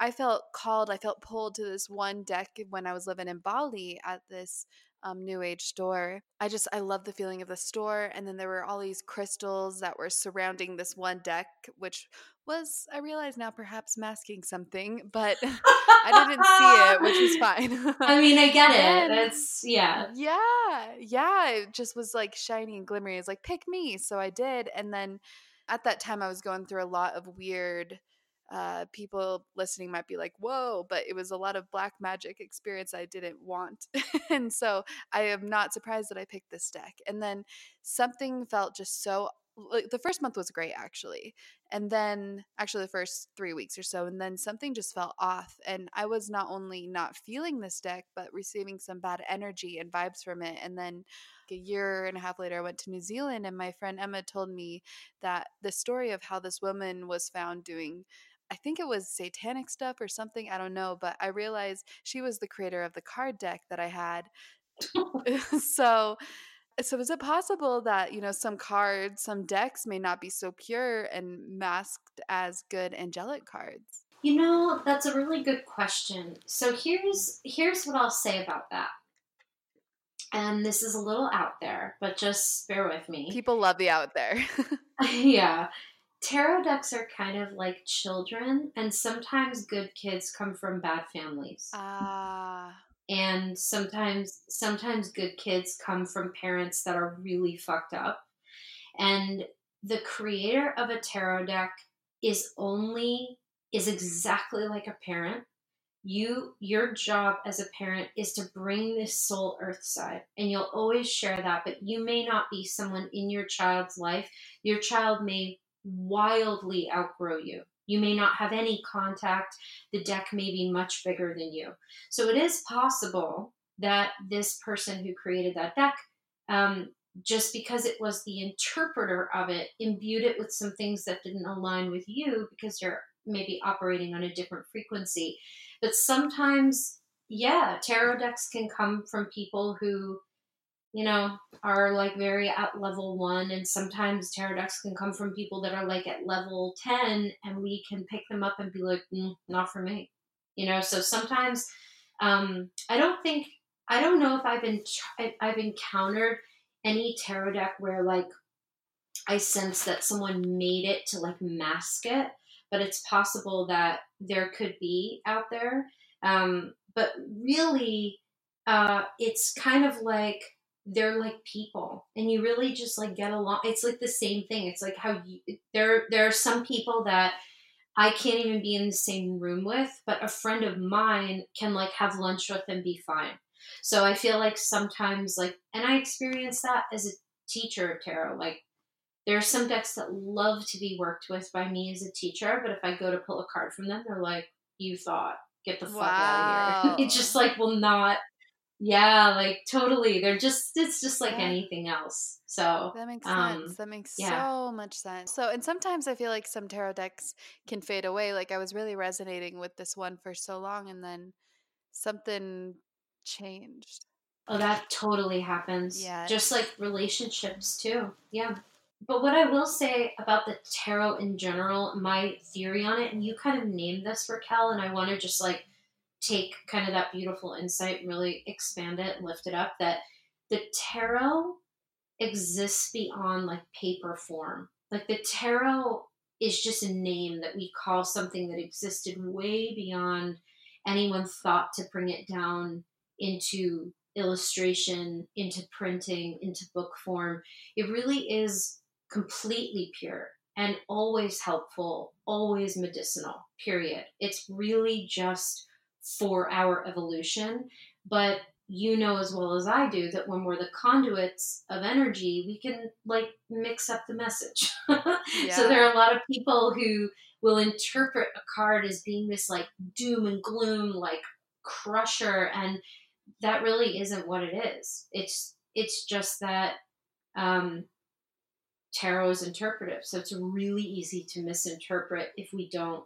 I felt pulled to this one deck when I was living in Bali at this new age store. I love the feeling of the store. And then there were all these crystals that were surrounding this one deck, which was, I realize now, perhaps masking something, but I didn't see it, which was fine. I mean, I get it. Then, That's, yeah. yeah, it just was like shiny and glimmering. It's like, pick me. So I did. And then at that time, I was going through a lot of weird. People listening might be like, whoa, but it was a lot of black magic experience I didn't want. And so I am not surprised that I picked this deck. And then something felt just so like the first month was great actually. And then actually the first 3 weeks or so, and then something just felt off. And I was not only not feeling this deck, but receiving some bad energy and vibes from it. And then a year and a half later, I went to New Zealand, and my friend Emma told me that the story of how this woman was found doing, I think it was satanic stuff or something. I don't know, but I realized she was the creator of the card deck that I had. so so is it possible that, some cards, some decks may not be so pure and masked as good angelic cards? That's a really good question. So here's what I'll say about that. And this is a little out there, but just bear with me. People love the out there. Yeah. Tarot decks are kind of like children, and sometimes good kids come from bad families. Ah. And sometimes good kids come from parents that are really fucked up. And the creator of a tarot deck is exactly like a parent. Your job as a parent is to bring this soul earth side, and you'll always share that, but you may not be someone in your child's life. Your child may wildly outgrow you. You may not have any contact. The deck may be much bigger than you. So it is possible that this person who created that deck, just because it was the interpreter of it, imbued it with some things that didn't align with you because you're maybe operating on a different frequency. But sometimes, yeah, tarot decks can come from people who, are like very at level 1. And sometimes tarot decks can come from people that are like at level 10, and we can pick them up and be like, not for me. So sometimes, I don't know if I've encountered any tarot deck where like I sense that someone made it to like mask it, but it's possible that there could be out there. But really, it's kind of like they're like people, and you really just like get along. It's like the same thing. It's like how there are some people that I can't even be in the same room with, but a friend of mine can like have lunch with and be fine. So I feel like sometimes like, and I experienced that as a teacher of tarot. Like, there are some decks that love to be worked with by me as a teacher, but if I go to pull a card from them, they're like, you thought, get the fuck out of here. It just Wow. like will not, yeah, like totally. It's just like That anything else. So, that makes sense. That makes yeah. so much sense. So, and sometimes I feel like some tarot decks can fade away. Like I was really resonating with this one for so long, and then something changed. Oh, that totally happens. Yeah. Just like relationships too. Yeah. But what I will say about the tarot in general, my theory on it, and you kind of named this, Raquel, and I want to just like take kind of that beautiful insight and really expand it and lift it up, that the tarot exists beyond like paper form. Like the tarot is just a name that we call something that existed way beyond anyone thought to bring it down into illustration, into printing, into book form. It really is completely pure and always helpful, always medicinal, period. It's really just for our evolution. But you know as well as I do that when we're the conduits of energy, we can like mix up the message. Yeah. So there are a lot of people who will interpret a card as being this like doom and gloom, like crusher, and that really isn't what it is. It's just that tarot is interpretive, so it's really easy to misinterpret if we don't.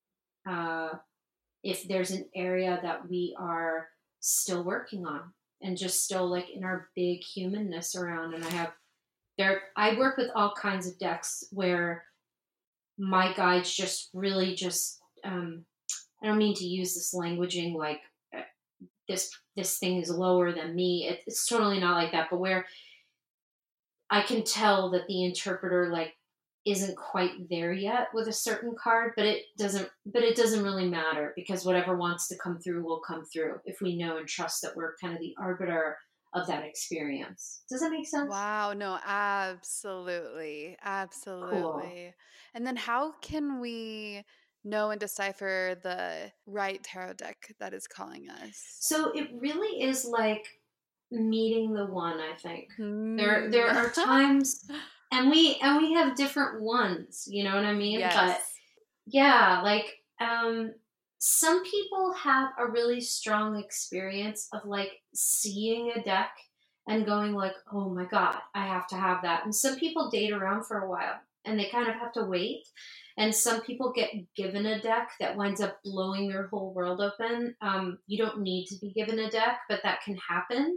If there's an area that we are still working on and just still like in our big humanness around. And I work with all kinds of decks where my guides just really just I don't mean to use this languaging like this thing is lower than me. It's totally not like that, but where I can tell that the interpreter like isn't quite there yet with a certain card, but it doesn't really matter, because whatever wants to come through will come through if we know and trust that we're kind of the arbiter of that experience. Does that make sense? Wow, no, absolutely. Cool. Absolutely. And then how can we know and decipher the right tarot deck that is calling us? So it really is like meeting the one, I think. There Hmm. are times and we have different ones, you know what I mean? Yes. But yeah, like some people have a really strong experience of like seeing a deck and going like, "Oh my god, I have to have that." And some people date around for a while and they kind of have to wait. And some people get given a deck that winds up blowing their whole world open. You don't need to be given a deck, but that can happen.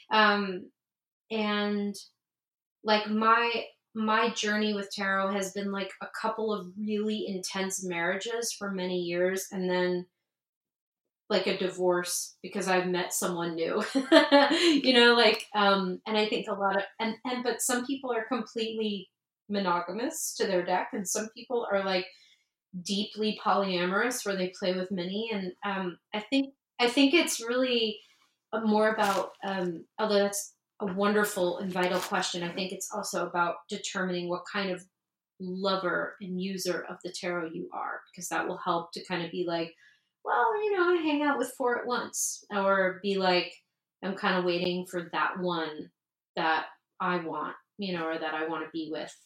And like my journey with tarot has been like a couple of really intense marriages for many years, and then like a divorce because I've met someone new. You know, like and I think a lot of and but some people are completely monogamous to their deck, and some people are like deeply polyamorous where they play with many. And I think it's really more about although that's a wonderful and vital question, I think it's also about determining what kind of lover and user of the tarot you are, because that will help to kind of be like, well, you know, I hang out with four at once, or be like, I'm kind of waiting for that one that I want, you know, or that I want to be with.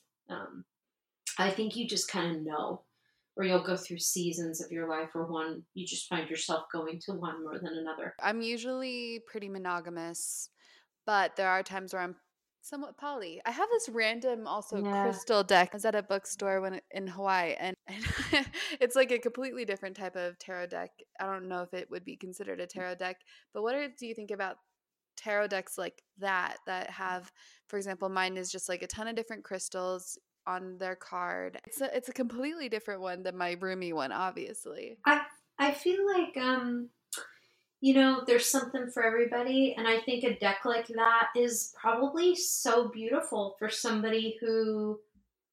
I think you just kind of know, or you'll go through seasons of your life where one, you just find yourself going to one more than another. I'm usually pretty monogamous, but there are times where I'm somewhat poly. I have this random also Yeah. crystal deck. I was at a bookstore when in Hawaii, and it's like a completely different type of tarot deck. I don't know if it would be considered a tarot deck, but do you think about tarot decks like that have, for example, mine is just like a ton of different crystals on their card. It's a completely different one than my roomy one, obviously. I feel like you know, there's something for everybody, and I think a deck like that is probably so beautiful for somebody who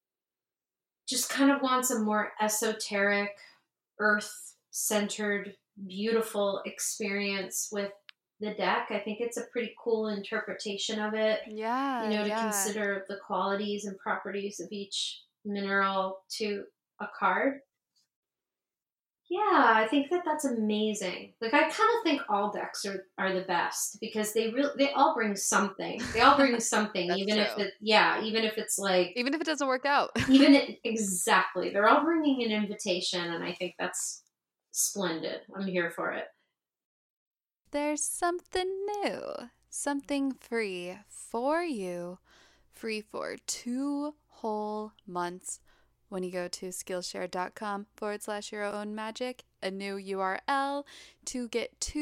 just kind of wants a more esoteric, earth-centered, beautiful experience with the deck. I think it's a pretty cool interpretation of it. Yeah, You know, to yeah. consider the qualities and properties of each mineral to a card. Yeah, I think that that's amazing. Like, I kind of think all decks are the best because they all bring something. They all bring something, That's even if true. even if it's like Even if it doesn't work out. exactly. They're all bringing an invitation, and I think that's splendid. I'm here for it. There's something new, something free for you, free for 2 whole months when you go to Skillshare.com/your own magic, a new URL to get 2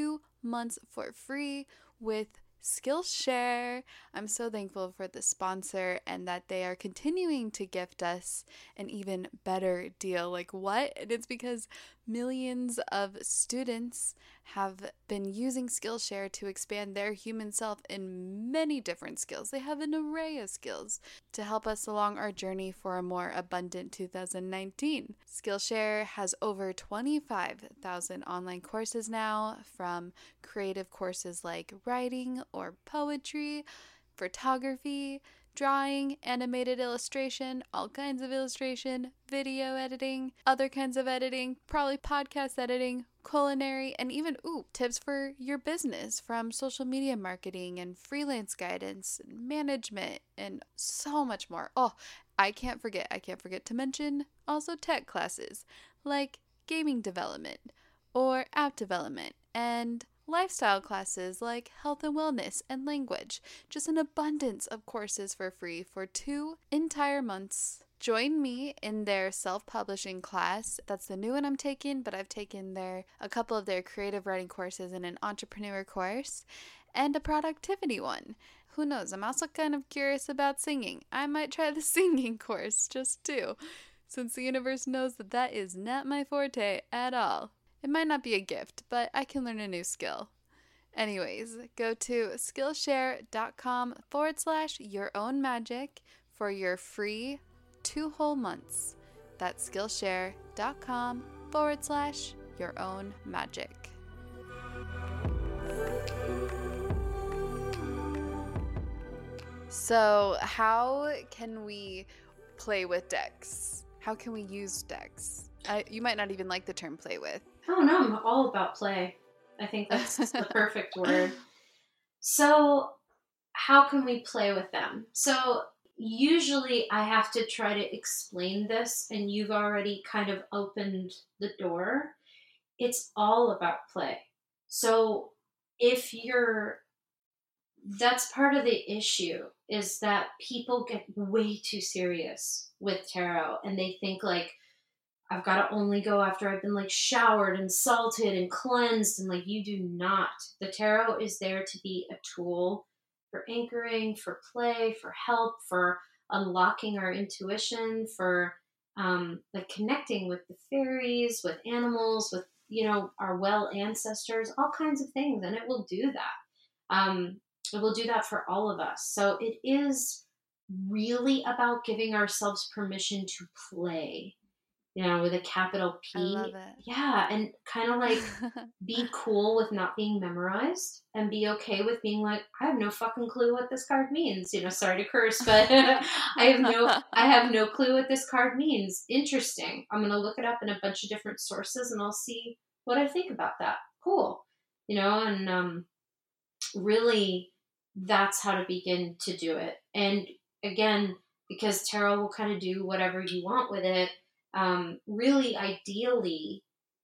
months for free with Skillshare. I'm so thankful for the sponsor and that they are continuing to gift us an even better deal. Like what? And it's because millions of students have been using Skillshare to expand their human self in many different skills. They have an array of skills to help us along our journey for a more abundant 2019. Skillshare has over 25,000 online courses now, from creative courses like writing or poetry, photography, drawing, animated illustration, all kinds of illustration, video editing, other kinds of editing, probably podcast editing, culinary, and even, tips for your business, from social media marketing and freelance guidance and management and so much more. Oh, I can't forget to mention also tech classes like gaming development or app development and lifestyle classes like health and wellness and language. Just an abundance of courses for free for 2 entire months. Join me in their self-publishing class. That's the new one I'm taking, but I've taken a couple of their creative writing courses and an entrepreneur course and a productivity one. Who knows? I'm also kind of curious about singing. I might try the singing course just too, since the universe knows that is not my forte at all. It might not be a gift, but I can learn a new skill. Anyways, go to Skillshare.com/yourownmagic for your free 2 whole months. That's Skillshare.com/yourownmagic. So, how can we play with decks? How can we use decks? You might not even like the term play with. Oh, no, I'm all about play. I think that's the perfect word. So, how can we play with them? So, usually I have to try to explain this, and you've already kind of opened the door. It's all about play. So, that's part of the issue, is that people get way too serious with tarot, and they think like, I've got to only go after I've been like showered and salted and cleansed. And like, you do not. The tarot is there to be a tool for anchoring, for play, for help, for unlocking our intuition, for like connecting with the fairies, with animals, with, our well ancestors, all kinds of things. And it will do that. It will do that for all of us. So it is really about giving ourselves permission to play. With a capital P. I love it. Yeah, and kind of like be cool with not being memorized, and be okay with being like, I have no fucking clue what this card means. Sorry to curse, but I have no clue what this card means. Interesting. I'm gonna look it up in a bunch of different sources, and I'll see what I think about that. Cool. And really, that's how to begin to do it. And again, because tarot will kind of do whatever you want with it. Really, ideally,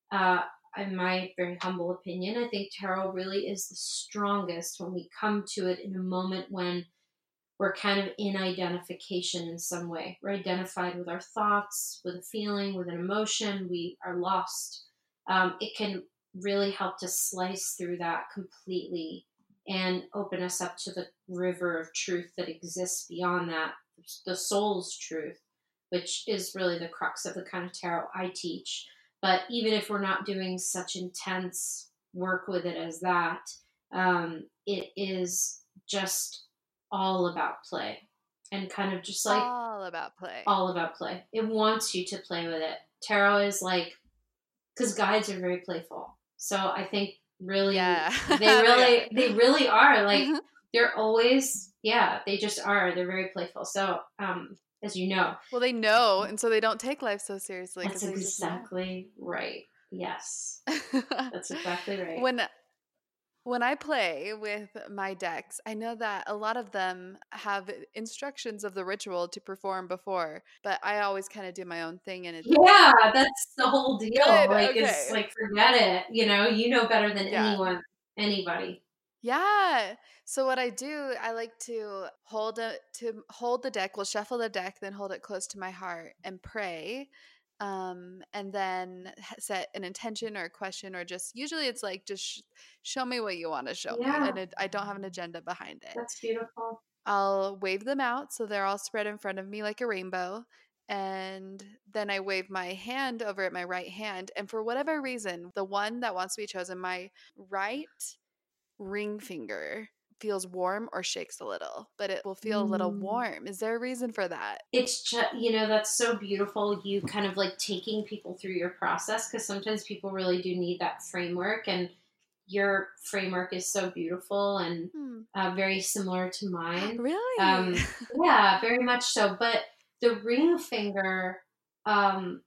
in my very humble opinion, I think tarot really is the strongest when we come to it in a moment when we're kind of in identification in some way. We're identified with our thoughts, with a feeling, with an emotion. We are lost. It can really help to slice through that completely and open us up to the river of truth that exists beyond that, the soul's truth, which is really the crux of the kind of tarot I teach. But even if we're not doing such intense work with it as that, it is just all about play. And kind of just like... all about play. All about play. It wants you to play with it. Tarot is like... Because guides are very playful. So I think really... Yeah. They really are. Like, they're always... Yeah, they just are. They're very playful. So... as you know. Well, they know, and so they don't take life so seriously. That's exactly right. Yes. That's exactly right. When I play with my decks, I know that a lot of them have instructions of the ritual to perform before, but I always kind of do my own thing. And yeah, that's the whole deal. Good, like, okay. It's like, forget it. You know better than anybody. Yeah. So what I do, I like to hold the deck. We'll shuffle the deck, then hold it close to my heart and pray and then set an intention or a question, or just usually it's like, just show me what you want to show me. Yeah, And I don't have an agenda behind it. that's beautiful. I'll wave them out so they're all spread in front of me like a rainbow. And then I wave my hand over at my right hand. And for whatever reason, the one that wants to be chosen, my right ring finger feels warm or shakes a little, but it will feel a little Mm. warm. Is there a reason for that? It's just, you know, that's so beautiful. You kind of like taking people through your process, because sometimes people really do need that framework. And your framework is so beautiful and Hmm. very similar to mine. Really? Yeah, very much so. But the ring finger, um,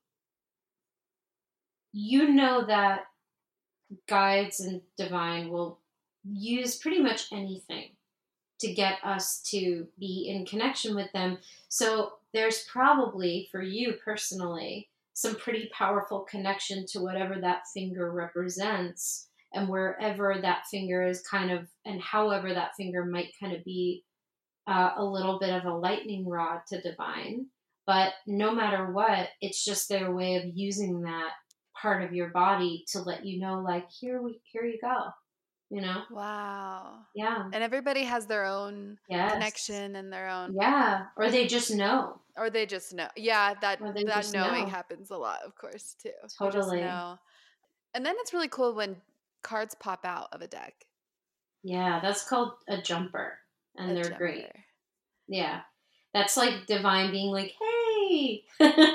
you know that guides and divine will use pretty much anything to get us to be in connection with them. So there's probably, for you personally, some pretty powerful connection to whatever that finger represents, and wherever that finger is kind of, and however that finger might kind of be a little bit of a lightning rod to divine. But no matter what, it's just their way of using that part of your body to let you know, like, here you go, you know? Wow. Yeah. And everybody has their own Yes. connection and their own, Yeah. Or they just know. or they just know. Yeah, Or they that just knowing know. happens a lot, of course, too. You just Totally. know. And then it's really cool when cards pop out of a deck. Yeah, that's called a jumper. And A they're great. jumper. Yeah. That's like divine being like, hey.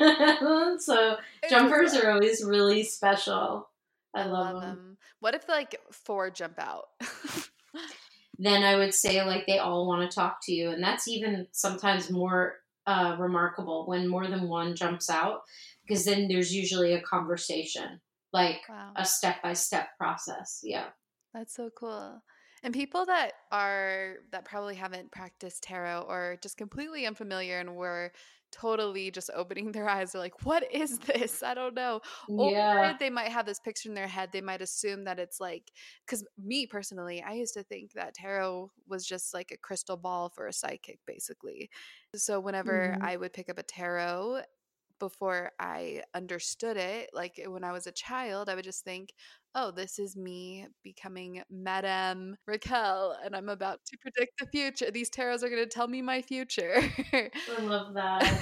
So It's jumpers just are always really special. I I love love them. them. What if like 4 jump out? Then I would say like they all want to talk to you. And that's even sometimes more remarkable when more than one jumps out, because then there's usually a conversation, like Wow. a step-by-step process. Yeah. That's so cool. And people that probably haven't practiced tarot, or just completely unfamiliar and were totally just opening their eyes, they're like, "What is this? I don't know." Or Yeah. they might have this picture in their head. They might assume that it's like, cuz me personally, I used to think that tarot was just like a crystal ball for a psychic basically. So whenever Mhm. I would pick up a tarot, before I understood it, like when I was a child, I would just think, oh, this is me becoming Madame Raquel, and I'm about to predict the future. These tarots are going to tell me my future. I love that.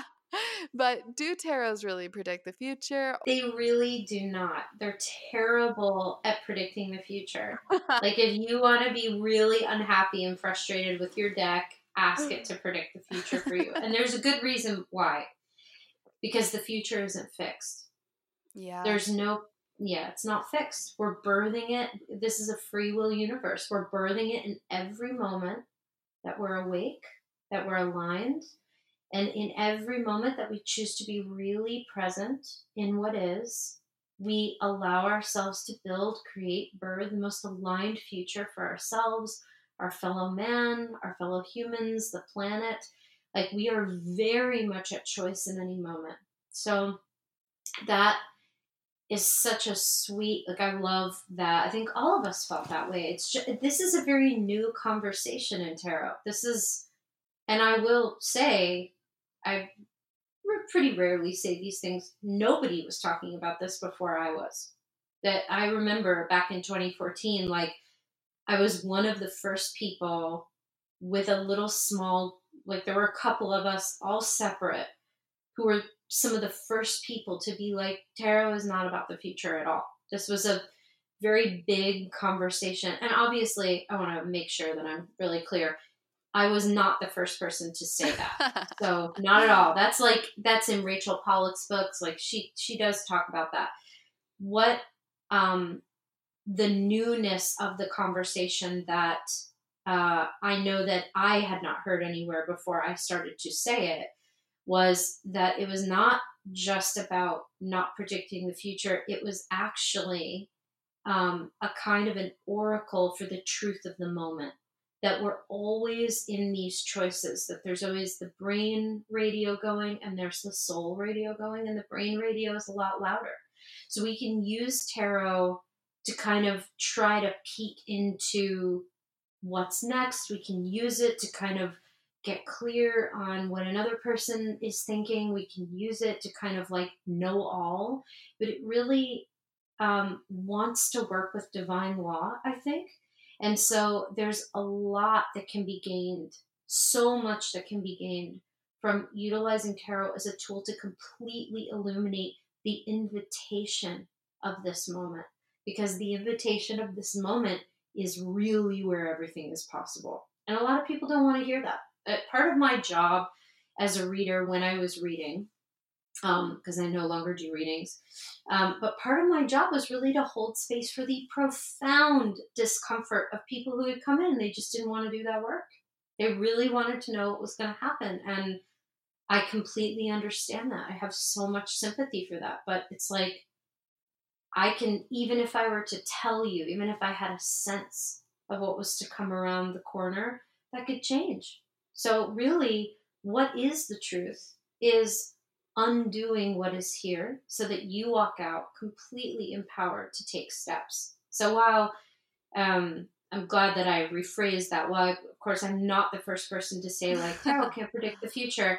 But do tarots really predict the future? They really do not. They're terrible at predicting the future. Like, if you want to be really unhappy and frustrated with your deck, ask it to predict the future for you. And there's a good reason why. Because the future isn't fixed. Yeah. There's no, yeah, it's not fixed. We're birthing it. This is a free will universe. We're birthing it in every moment that we're awake, that we're aligned, and in every moment that we choose to be really present in what is. We allow ourselves to build, create, birth the most aligned future for ourselves, our fellow man, our fellow humans, the planet. Like, we are very much at choice in any moment. So that is such a sweet, like, I love that. I think all of us felt that way. It's just, this is a very new conversation in tarot. This is, and I will say, I pretty rarely say these things. Nobody was talking about this before I was. That I remember back in 2014, like, I was one of the first people with a little small, like, there were a couple of us all separate who were some of the first people to be like, tarot is not about the future at all. This was a very big conversation. And obviously, I want to make sure that I'm really clear. I was not the first person to say that. So not at all. That's in Rachel Pollack's books. Like, she does talk about that. What the newness of the conversation that I know that I had not heard anywhere before I started to say it, was that it was not just about not predicting the future. It was actually a kind of an oracle for the truth of the moment. That we're always in these choices, that there's always the brain radio going and there's the soul radio going, and the brain radio is a lot louder. So we can use tarot to kind of try to peek into what's next. We can use it to kind of get clear on what another person is thinking. We can use it to kind of like know all, but it really wants to work with divine law, I think. And so there's a lot that can be gained, so much that can be gained from utilizing tarot as a tool to completely illuminate the invitation of this moment. Because the invitation of this moment is really where everything is possible. And a lot of people don't want to hear that. Part of my job as a reader when I was reading, because I no longer do readings, but part of my job was really to hold space for the profound discomfort of people who had come in. They just didn't want to do that work. They really wanted to know what was going to happen. And I completely understand that. I have so much sympathy for that. But it's like, I can, even if I were to tell you, even if I had a sense of what was to come around the corner, that could change. So, really, what is the truth is undoing what is here so that you walk out completely empowered to take steps. So, while I'm glad that I rephrased that, while of course I'm not the first person to say, like, tarot can't predict the future,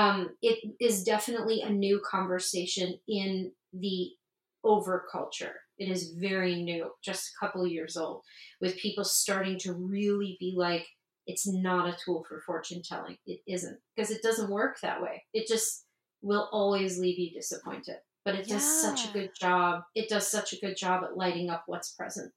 it is definitely a new conversation in the over culture. It is very new, just a couple of years old, with people starting to really be like, it's not a tool for fortune telling. It isn't, because it doesn't work that way. It just will always leave you disappointed. But it does such a Yeah. good job. It does such a good job at lighting up what's present.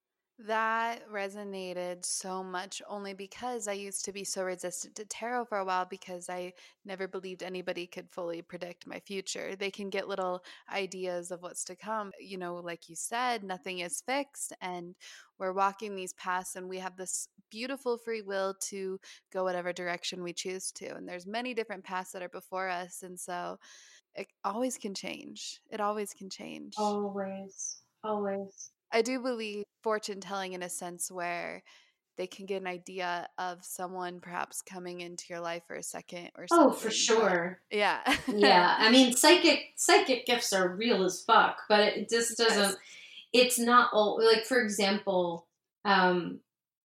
That resonated so much only because I used to be so resistant to tarot for a while because I never believed anybody could fully predict my future. They can get little ideas of what's to come. You know, like you said, nothing is fixed and we're walking these paths and we have this beautiful free will to go whatever direction we choose to. And there's many different paths that are before us. And so it always can change. It always can change. Always, always. I do believe fortune telling in a sense where they can get an idea of someone perhaps coming into your life for a second or Oh, for something. But sure. yeah. Yeah, I mean, psychic gifts are real as fuck, but it just Yes. doesn't. It's not all like, for example, um,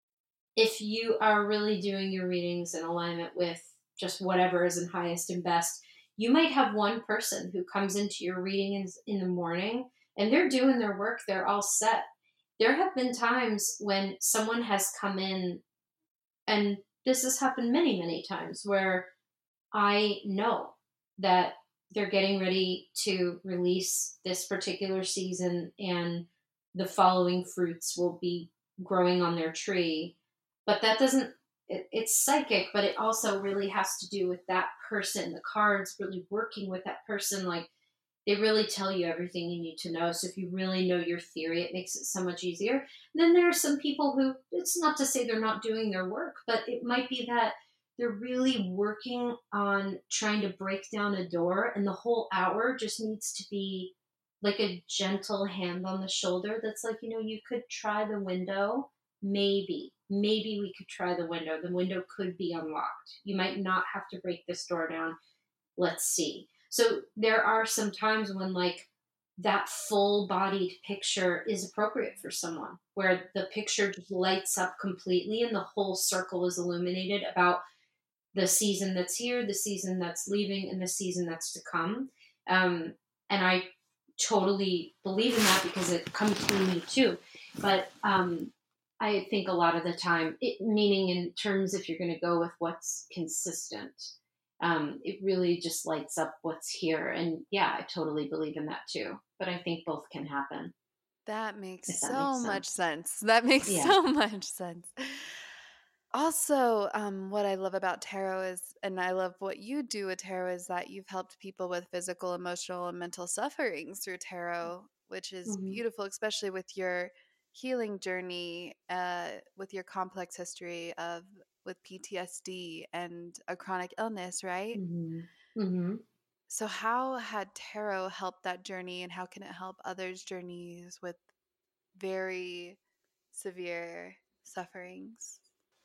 if you are really doing your readings in alignment with just whatever is in highest and best, you might have one person who comes into your reading in the morning and they're doing their work, they're all set. There have been times when someone has come in, and this has happened many, many times, where I know that they're getting ready to release this particular season and the following fruits will be growing on their tree. But that doesn't, it's psychic, but it also really has to do with that person, the cards really working with that person. Like, they really tell you everything you need to know. So if you really know your theory, it makes it so much easier. And then there are some people who, it's not to say they're not doing their work, but it might be that they're really working on trying to break down a door, and the whole hour just needs to be like a gentle hand on the shoulder that's like, you could try the window. Maybe we could try the window. The window could be unlocked. You might not have to break this door down. Let's see. So there are some times when, like, that full bodied picture is appropriate for someone, where the picture just lights up completely and the whole circle is illuminated about the season that's here, the season that's leaving, and the season that's to come. And I totally believe in that because it comes through me too. But I think a lot of the time, meaning in terms, if you're going to go with what's consistent, it really just lights up what's here. And yeah, I totally believe in that too. But I think both can happen, That makes if that so makes much sense. sense. That makes Yeah. so much sense. Also, what I love about tarot is, and I love what you do with tarot, is that you've helped people with physical, emotional, and mental sufferings through tarot, which is Hmm. beautiful, especially with your healing journey, with your complex history of with PTSD and a chronic illness, right? Hmm. Hmm. So, how had tarot helped that journey, and how can it help others' journeys with very severe sufferings?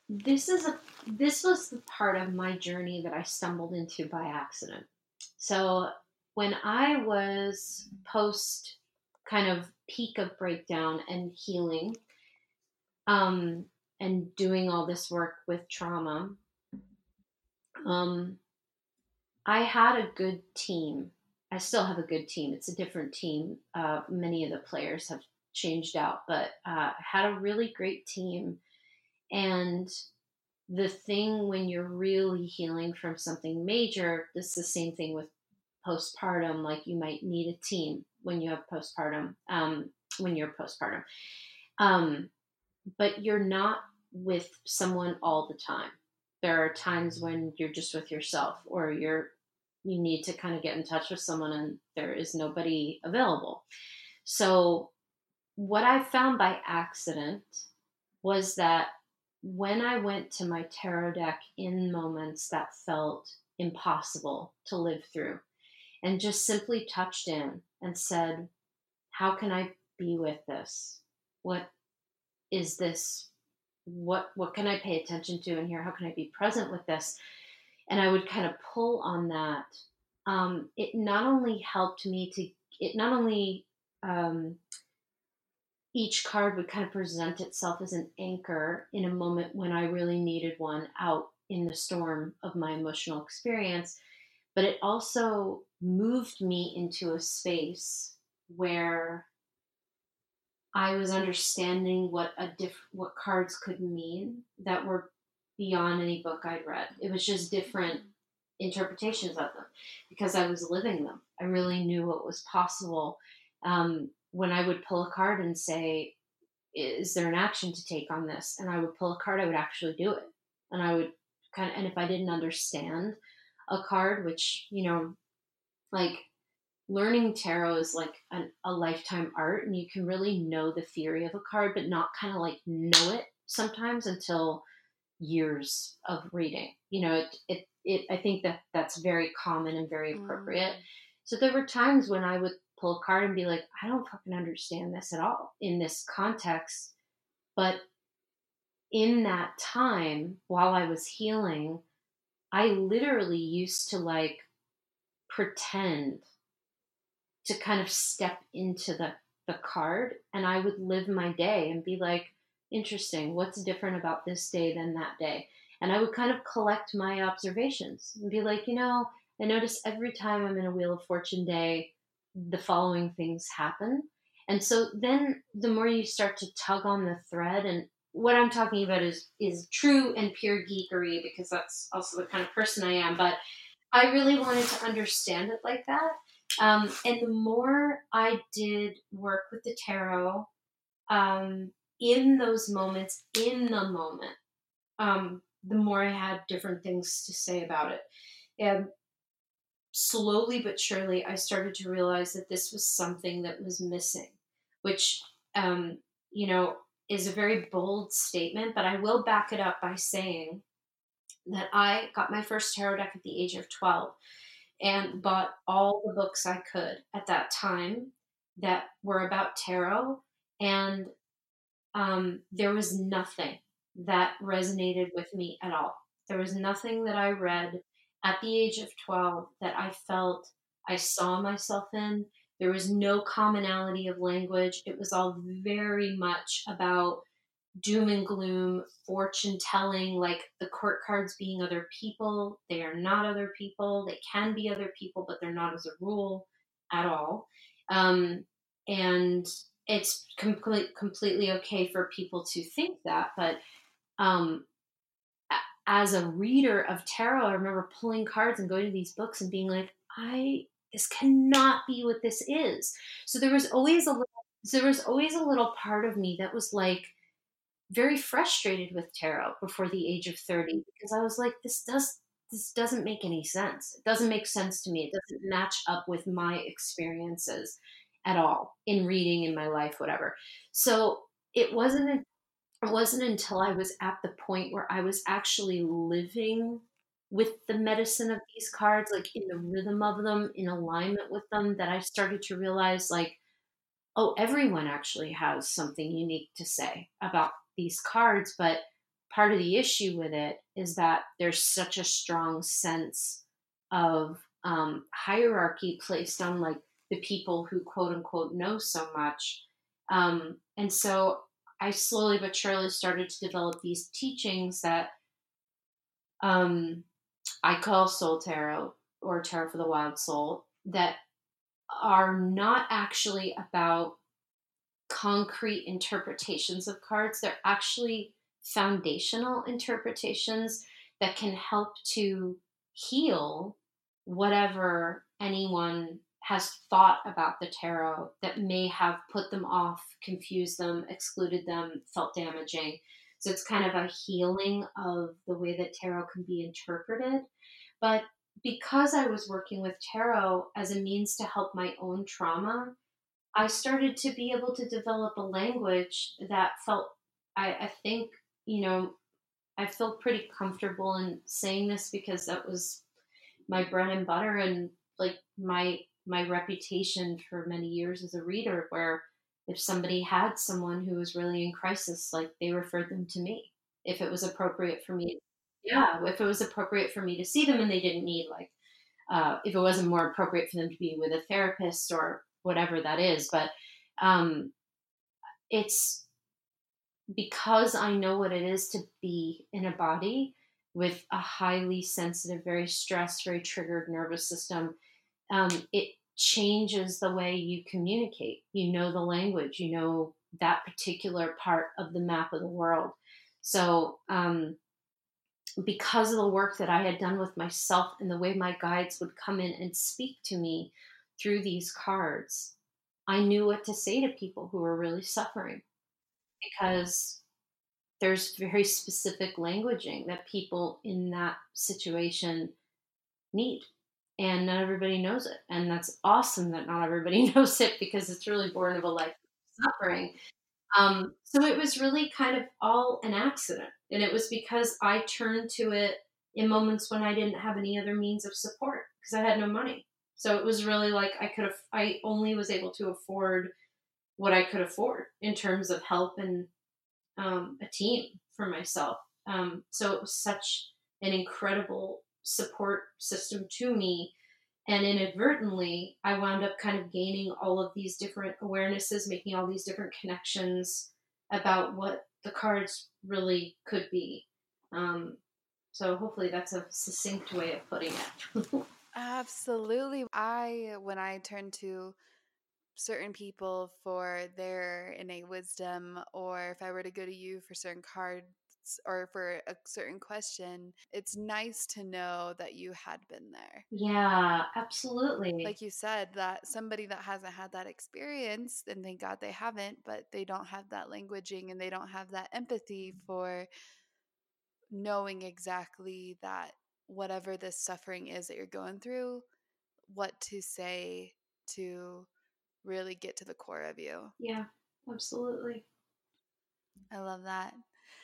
This was the part of my journey that I stumbled into by accident. So when I was post kind of peak of breakdown and healing, um, and doing all this work with trauma, Um, I had a good team. I still have a good team. It's a different team. Many of the players have changed out, but I had a really great team. And the thing when you're really healing from something major, it's the same thing with postpartum. Like you might need a team when you have postpartum, when you're postpartum. Um, but you're not with someone all the time. There are times when you're just with yourself, or you need to kind of get in touch with someone and there is nobody available. So what I found by accident was that when I went to my tarot deck in moments that felt impossible to live through, and just simply touched in and said, how can I be with this? What is this? What can I pay attention to in here? How can I be present with this? And I would kind of pull on that. It not only helped me to, it not only, um, each card would kind of present itself as an anchor in a moment when I really needed one out in the storm of my emotional experience, but it also moved me into a space where I was understanding what cards could mean that were beyond any book I'd read. It was just different interpretations of them because I was living them. I really knew what was possible. When I would pull a card and say, "Is there an action to take on this?" and I would pull a card, I would actually do it, and I would and if I didn't understand a card, which like learning tarot is like a lifetime art, and you can really know the theory of a card but not kind of like know it sometimes until years of reading. I think that that's very common and very appropriate. Mm. So there were times when I would pull a card and be like, I don't fucking understand this at all in this context. But in that time while I was healing, I literally used to like pretend to kind of step into the card, and I would live my day and be like, interesting, what's different about this day than that day? And I would kind of collect my observations and be like, I notice every time I'm in a Wheel of Fortune day, the following things happen. And so then the more you start to tug on the thread, and what I'm talking about is true and pure geekery because that's also the kind of person I am, but I really wanted to understand it like that. And the more I did work with the tarot, in those moments, in the moment, the more I had different things to say about it. And slowly but surely, I started to realize that this was something that was missing, which, um, you know, is a very bold statement, but I will back it up by saying that I got my first tarot deck at the age of 12 and bought all the books I could at that time that were about tarot. And there was nothing that resonated with me at all. There was nothing that I read at the age of 12 that I felt I saw myself in. There was no commonality of language. It was all very much about doom and gloom, fortune telling, like the court cards being other people. They are not other people. They can be other people, but they're not as a rule at all. And it's completely okay for people to think that. But um, as a reader of tarot, I remember pulling cards and going to these books and being like, this cannot be what this is. So there was always a little part of me that was like, very frustrated with tarot before the age of 30 because I was like, this doesn't make any sense. It doesn't make sense to me. It doesn't match up with my experiences at all in reading in my life, whatever. So it wasn't until I was at the point where I was actually living with the medicine of these cards, like in the rhythm of them, in alignment with them, that I started to realize like, oh, everyone actually has something unique to say about these cards. But part of the issue with it is that there's such a strong sense of hierarchy placed on like the people who quote unquote know so much. And so I slowly but surely started to develop these teachings that um, I call soul tarot or tarot for the wild soul that are not actually about concrete interpretations of cards. They're actually foundational interpretations that can help to heal whatever anyone has thought about the tarot that may have put them off, confused them, excluded them, felt damaging. So it's kind of a healing of the way that tarot can be interpreted. But because I was working with tarot as a means to help my own trauma, I started to be able to develop a language that felt, I think, you know, I feel pretty comfortable in saying this because that was my bread and butter and like my reputation for many years as a reader, where if somebody had someone who was really in crisis, like they referred them to me if it was appropriate for me. Yeah, if it was appropriate for me to see them and they didn't need like if it wasn't more appropriate for them to be with a therapist or whatever that is. But um, it's because I know what it is to be in a body with a highly sensitive, very stressed, very triggered nervous system. It changes the way you communicate. You know the language, you know that particular part of the map of the world. So, because of the work that I had done with myself and the way my guides would come in and speak to me through these cards, I knew what to say to people who were really suffering because there's very specific languaging that people in that situation need. And not everybody knows it. And that's awesome that not everybody knows it because it's really born of a life of suffering. So it was really kind of all an accident. And it was because I turned to it in moments when I didn't have any other means of support because I had no money. So it was really like I only was able to afford what I could afford in terms of help and a team for myself. So it was such an incredible support system to me. And inadvertently, I wound up kind of gaining all of these different awarenesses, making all these different connections about what the cards really could be. Um, so hopefully that's a succinct way of putting it. Absolutely. When I turn to certain people for their innate wisdom, or if I were to go to you for certain cards or for a certain question, it's nice to know that you had been there. Yeah, absolutely. Like you said, that somebody that hasn't had that experience, and thank God they haven't, but they don't have that languaging and they don't have that empathy for knowing exactly that whatever this suffering is that you're going through, what to say to really get to the core of you. Yeah, absolutely. I love that.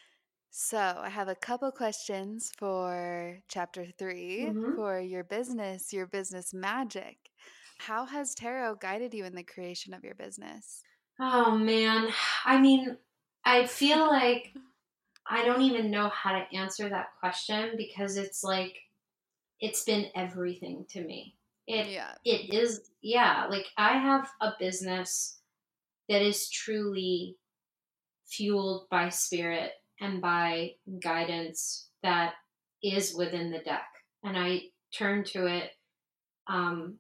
So, I have a couple questions for chapter 3 Hmm. for your business magic. How has tarot guided you in the creation of your business? Oh man. I mean, I feel like I don't even know how to answer that question because it's like it's been everything to me. Yeah. It is, yeah, like I have a business that is truly fueled by spirit and by guidance that is within the deck. And I turn to it um,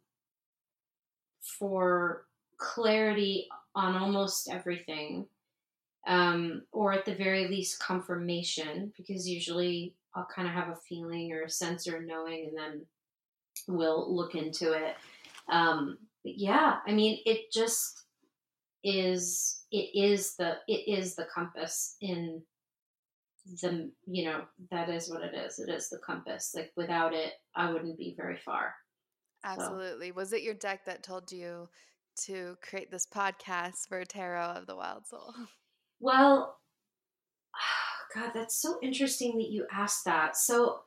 for clarity on almost everything, or at the very least confirmation, because usually I'll kind of have a feeling or a sense or a knowing, and then we'll look into it. But yeah, I mean, it just is. It is the compass in the, that is what it is. It is the compass. Like without it, I wouldn't be very far. So Absolutely. Was it your deck that told you to create this podcast for Tarot of the Wild Soul? well, God, that's so interesting that you asked that. So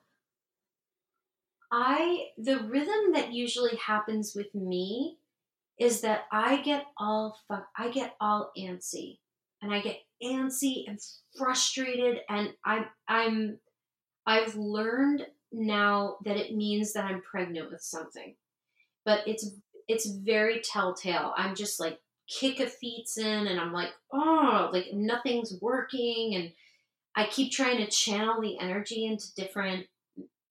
the rhythm that usually happens with me is that I get all antsy, and I get antsy and frustrated, and I've learned now that it means that I'm pregnant with something, but it's very telltale. I'm just like kick a feet in, and I'm like, oh, like nothing's working, and I keep trying to channel the energy into different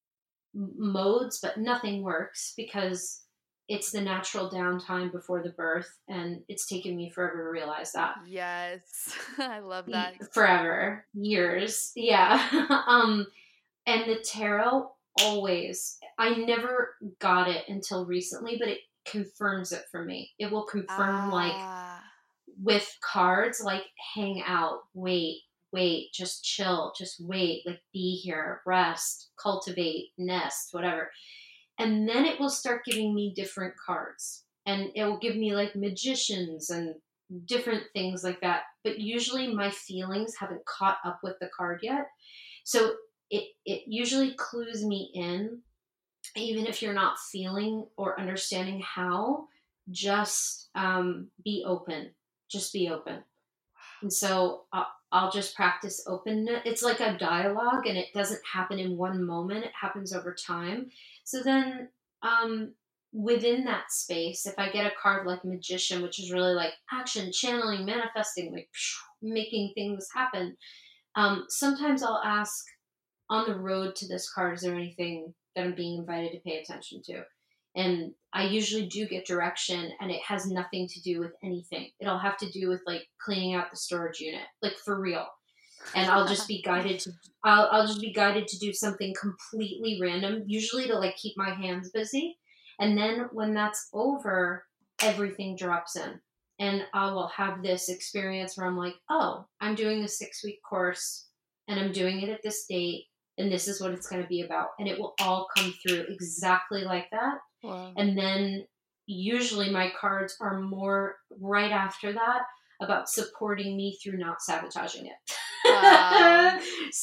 modes, but nothing works because it's the natural downtime before the birth, and it's taken me forever to realize that. Yes. I love that. Forever, years, yeah. And the tarot always, I never got it until recently, but it confirms it for me. It will confirm, like, Ah. with cards, like, hang out, wait, just chill, just wait, like, be here, rest, cultivate, nest, whatever. And then it will start giving me different cards. And it will give me like magicians and different things like that. But usually my feelings haven't caught up with the card yet. So it usually clues me in, even if you're not feeling or understanding how, just be open. Just be open. And so I'll just practice openness. It's like a dialogue, and it doesn't happen in one moment, it happens over time. So then, um, within that space, if I get a card like Magician, which is really like action, channeling, manifesting, like making things happen, sometimes I'll ask, on the road to this card, is there anything that I'm being invited to pay attention to? And I usually do get direction, and it has nothing to do with anything. It'll have to do with like cleaning out the storage unit, like for real. And I'll just be guided to I'll just be guided to do something completely random, usually to like keep my hands busy. And then when that's over, everything drops in. And I will have this experience where I'm like, oh, I'm doing a 6-week course, and I'm doing it at this date, and this is what it's going to be about. And it will all come through exactly like that. Wow. And then usually my cards are more right after that about supporting me through not sabotaging it. Wow.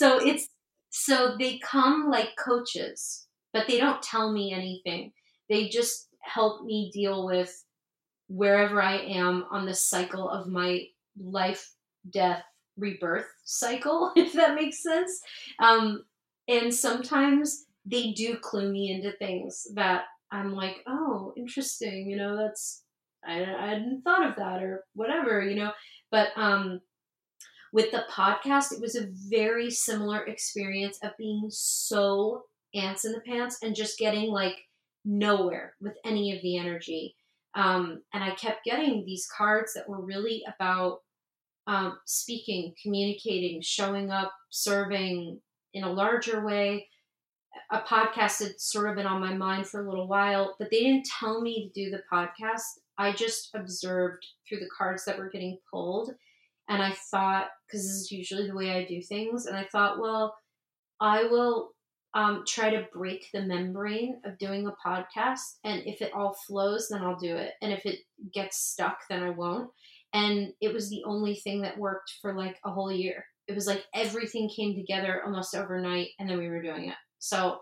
So they come like coaches, but they don't tell me anything. They just help me deal with wherever I am on the cycle of my life, death, rebirth cycle, if that makes sense. And sometimes they do clue me into things that I'm like, oh, interesting, that's, I hadn't thought of that or whatever. But with the podcast, it was a very similar experience of being so ants in the pants and just getting like nowhere with any of the energy. And I kept getting these cards that were really about speaking, communicating, showing up, serving in a larger way. A podcast had sort of been on my mind for a little while, but they didn't tell me to do the podcast. I just observed through the cards that were getting pulled. And I thought, because this is usually the way I do things, and I thought, well, I will try to break the membrane of doing a podcast. And if it all flows, then I'll do it. And if it gets stuck, then I won't. And it was the only thing that worked for like a whole year. It was like everything came together almost overnight, and then we were doing it. So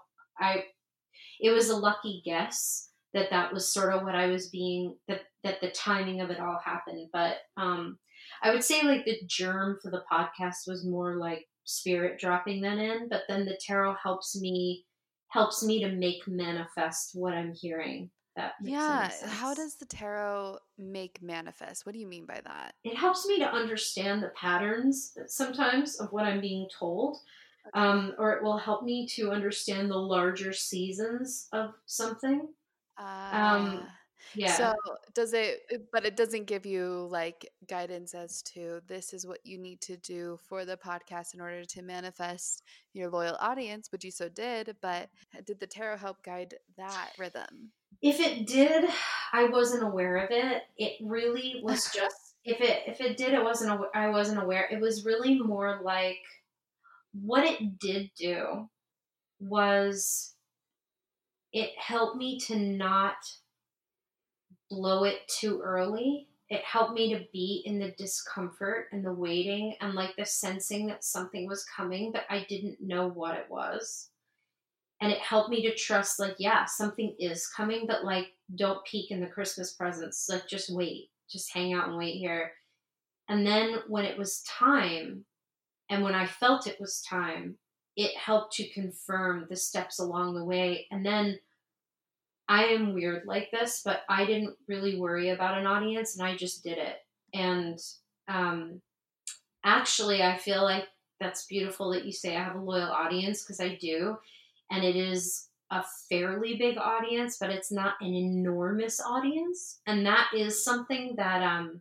it was a lucky guess that that was sort of what I was being, that the timing of it all happened. But I would say like the germ for the podcast was more like spirit dropping that in, but then the tarot helps me to make manifest what I'm hearing. That makes any Yeah. How sense. does the tarot make manifest? What do you mean by that? It helps me to understand the patterns sometimes of what I'm being told. Okay. Or it will help me to understand the larger seasons of something. Um, Ah. yeah. So does but it doesn't give you like guidance as to this is what you need to do for the podcast in order to manifest your loyal audience, which you so did, but did the tarot help guide that rhythm? If it did, I wasn't aware of it. It really was just, if it did, I wasn't aware. It was really more like, what it did do was it helped me to not blow it too early. It helped me to be in the discomfort and the waiting and like the sensing that something was coming, but I didn't know what it was. And it helped me to trust, like, yeah, something is coming, but like, don't peek in the Christmas presents. Like, just wait, just hang out and wait here. And then when it was time, and when I felt it was time, it helped to confirm the steps along the way. And then I am weird like this, but I didn't really worry about an audience, and I just did it. And um, actually, I feel like that's beautiful that you say I have a loyal audience, because I do. And it is a fairly big audience, but it's not an enormous audience. And that is something that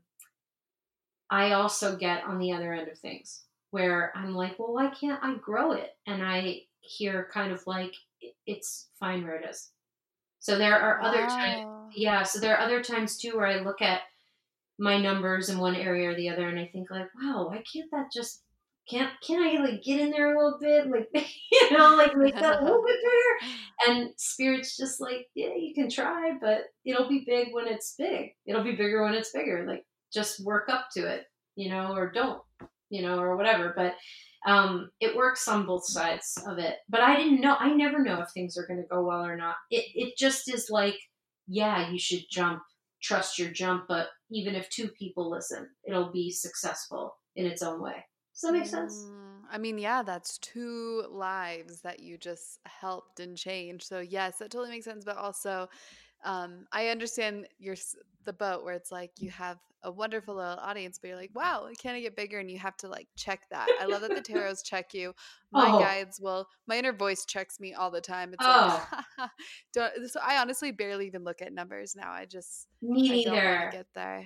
I also get on the other end of things, where I'm like, well, why can't I grow it? And I hear kind of like, it's fine where it is. So there are other times, Wow. yeah. So there are other times too where I look at my numbers in one area or the other, and I think like, wow, why can't that just can I like get in there a little bit, like like make that a little bit bigger? And Spirit's just like, yeah, you can try, but it'll be big when it's big. It'll be bigger when it's bigger. Like just work up to it, or don't, or whatever. But it works on both sides of it. But I never know if things are going to go well or not. It just is like, yeah, you should jump, trust your jump, but even if 2 people listen, it'll be successful in its own way. Does that make sense? I mean, yeah, that's 2 lives that you just helped and changed. So yes, that totally makes sense. But also, I understand the boat where it's like you have a wonderful little audience, but you're like, wow, can I get bigger? And you have to like check that. I love that the tarots check you. My Oh, guides will. My inner voice checks me all the time. It's like, oh, don't. So I honestly barely even look at numbers now. me I don't want to neither. get there.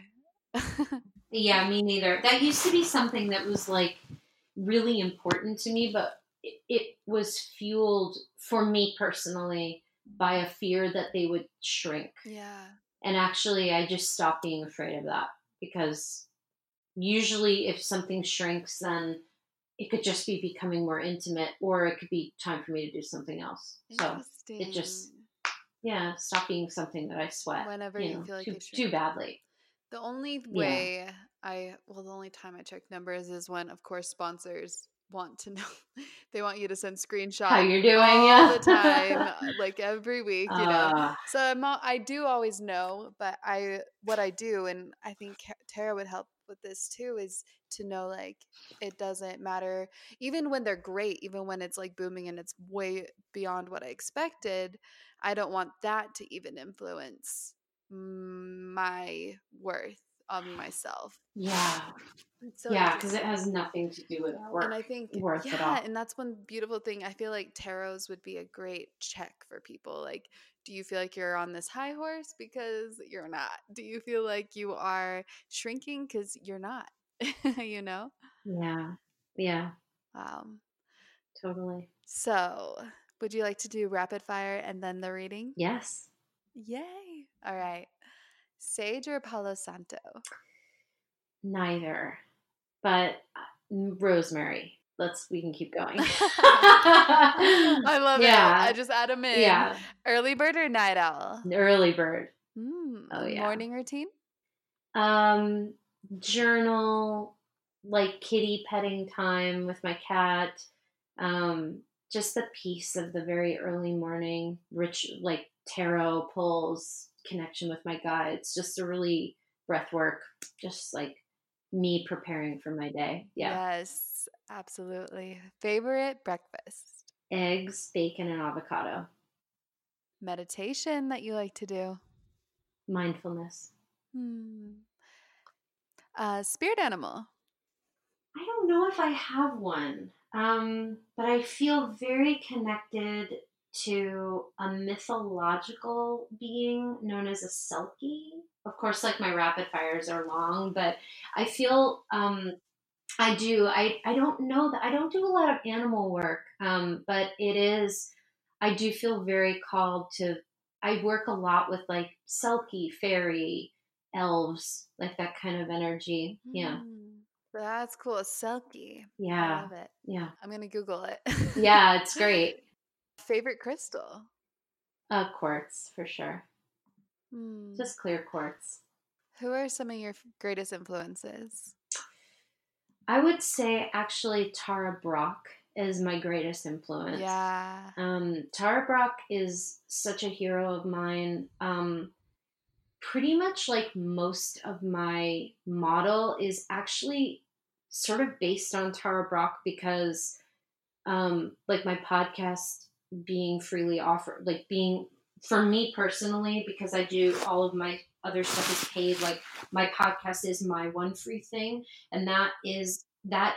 Yeah, me neither. That used to be something that was like really important to me, but it was fueled for me personally by a fear that they would shrink. Yeah. And actually, I just stopped being afraid of that because usually if something shrinks, then it could just be becoming more intimate or it could be time for me to do something else. So it just, Interesting. yeah, stop being something that I sweat, Whenever you feel like too, it too should. badly. The only Yeah. way the only time I check numbers is when, of course, sponsors want to know. They want you to send How screenshots you're doing, all the yeah. time, like every week, uh, So I do always know, but what I do, and I think Tara would help with this too, is to know like it doesn't matter, even when they're great, even when it's like booming and it's way beyond what I expected. I don't want that to even influence my worth on myself. yeah. It's so Yeah, because it interesting. has nothing to do with our And work I think, worth at yeah, all. and that's one beautiful thing. I feel like tarots would be a great check for people. Like, do you feel like you're on this high horse? Because you're not. Do you feel like you are shrinking? Because you're not, you know? Yeah. Yeah, Um, totally. so, would you like to do rapid fire and then the reading? Yes. Yay. All right. Sage or Palo Santo? Neither. But rosemary. We can keep going. I love it. I Yeah. just add them in. Yeah. Early bird or night owl? Early bird. Oh yeah. Morning routine? Um, journal, like kitty petting time with my cat. Just the peace of the very early morning, rich like tarot pulls, connection with my guides, just a really breath work, just like me preparing for my day. Yeah. Yes, absolutely. Favorite breakfast? Eggs, bacon, and avocado. Meditation that you like to do? Mindfulness. Hmm. Spirit animal? I don't know if I have one, but I feel very connected to a mythological being known as a Selkie. Of course, like my rapid fires are long, but I feel I do. I don't know that I don't do a lot of animal work, but it is. I do feel very called to. I work a lot with like Selkie, fairy, elves, like that kind of energy. Yeah. That's cool. Selkie. I Yeah. love it. Yeah. I'm going to Google it. Yeah, it's great. Favorite crystal? Quartz for sure. Hmm. Just clear quartz. Who are some of your greatest influences? I would say actually Tara Brach is my greatest influence. Yeah. Tara Brach is such a hero of mine. Pretty much like most of my model is actually sort of based on Tara Brach because like my podcast being freely offered, like being for me personally, because I do all of my other stuff is paid. Like my podcast is my one free thing, and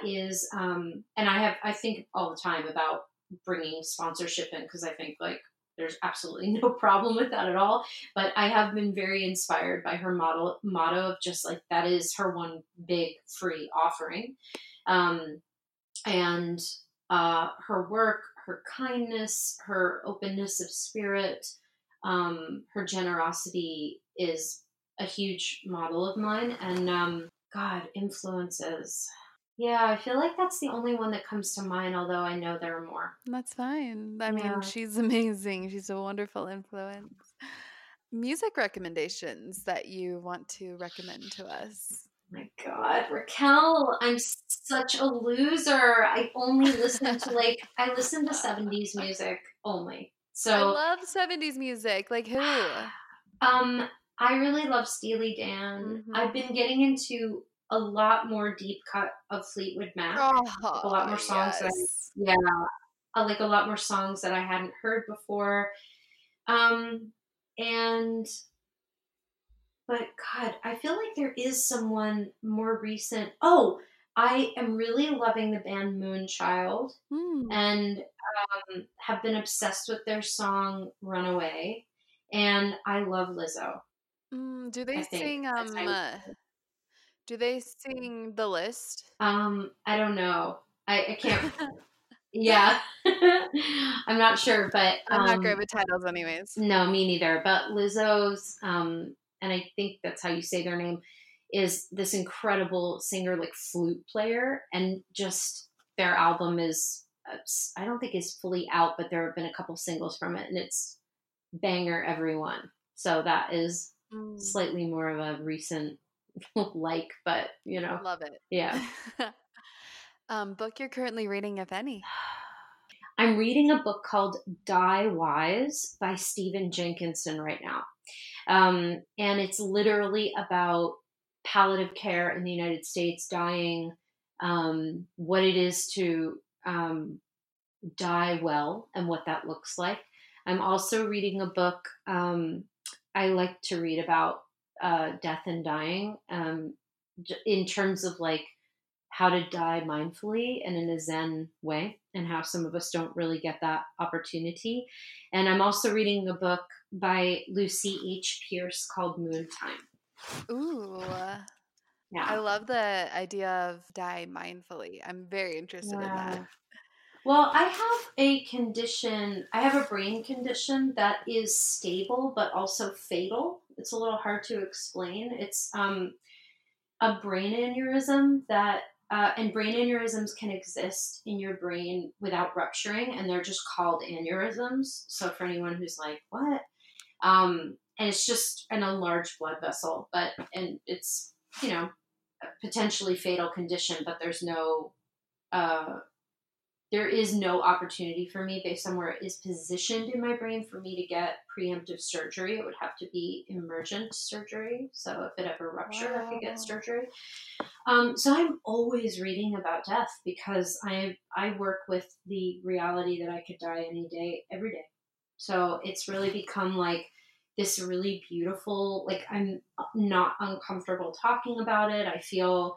and I think all the time about bringing sponsorship in because I think like there's absolutely no problem with that at all. But I have been very inspired by her motto of just like that is her one big free offering. Um, and her work, her kindness, her openness of spirit, her generosity is a huge model of mine. And God, influences. Yeah, I feel like that's the only one that comes to mind, although I know there are more. That's fine. I mean, Yeah. she's amazing. She's a wonderful influence. Music recommendations that you want to recommend to us? My God, Raquel, I'm such a loser. I only listen to I listen to 70s music only. I So, love 70s music. Like who? um, I really love Steely Dan. I've Mm-hmm. been getting into a lot more deep cut of Fleetwood Mac. Like a lot Oh, more songs that yes. yeah, I like a lot more songs that I hadn't heard before. Um, and But God, I feel like there is someone more recent. Oh, I am really loving the band Moonchild Hmm. and have been obsessed with their song Runaway. And I love Lizzo. Mm, do they I think sing that's how do they sing The List? I don't know. I can't yeah. I'm not sure, but I'm not great with titles anyways. no, me neither. But Lizzo's, and I think that's how you say their name, is this incredible singer, like flute player, and just their album is, I don't think is fully out, but there have been a couple singles from it, and it's banger everyone. So that is Mm, slightly more of a recent like, but love it. yeah. Book you're currently reading, if any. I'm reading a book called Die Wise by Stephen Jenkinson right now. And it's literally about palliative care in the United States, dying, what it is to die well, and what that looks like. I'm also reading a book. I like to read about death and dying in terms of like how to die mindfully and in a Zen way, and how some of us don't really get that opportunity. And I'm also reading a book by Lucy H. Pierce called Moontime. Ooh, I Yeah. love the idea of die mindfully. I'm very interested in that. Yeah. Well, I have a condition, I have a brain condition that is stable but also fatal. It's a little hard to explain. It's a brain aneurysm and brain aneurysms can exist in your brain without rupturing, and they're just called aneurysms. So for anyone who's like, what? And it's just an enlarged blood vessel, and it's, a potentially fatal condition, but uh, there is no opportunity for me based on where it is positioned in my brain for me to get preemptive surgery. It would have to be emergent surgery. So if it ever ruptured, I could get Wow. surgery. So I'm always reading about death because I work with the reality that I could die any day, every day. So it's really become like this really beautiful. Like I'm not uncomfortable talking about it. I feel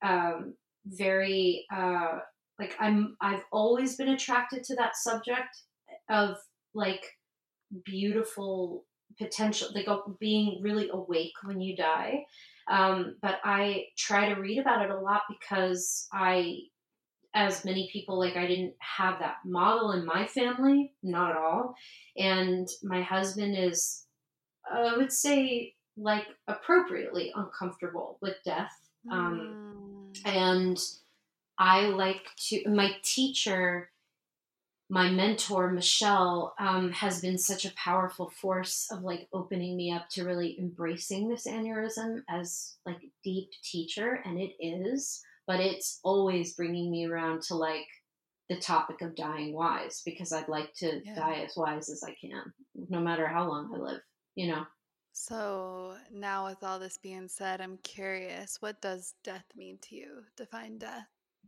very like I've always been attracted to that subject of like beautiful potential, like being really awake when you die. But I try to read about it a lot because as many people, like I didn't have that model in my family, not at all. And my husband is, I would say, like appropriately uncomfortable with death. Mm. And I like my teacher, my mentor Michelle, has been such a powerful force of like opening me up to really embracing this aneurysm as like deep teacher, and it is, but it's always bringing me around to like the topic of dying wise, because I'd like to Yeah. die as wise as I can, no matter how long I live, you know. So now with all this being said, I'm curious, what does death mean to you? Define death.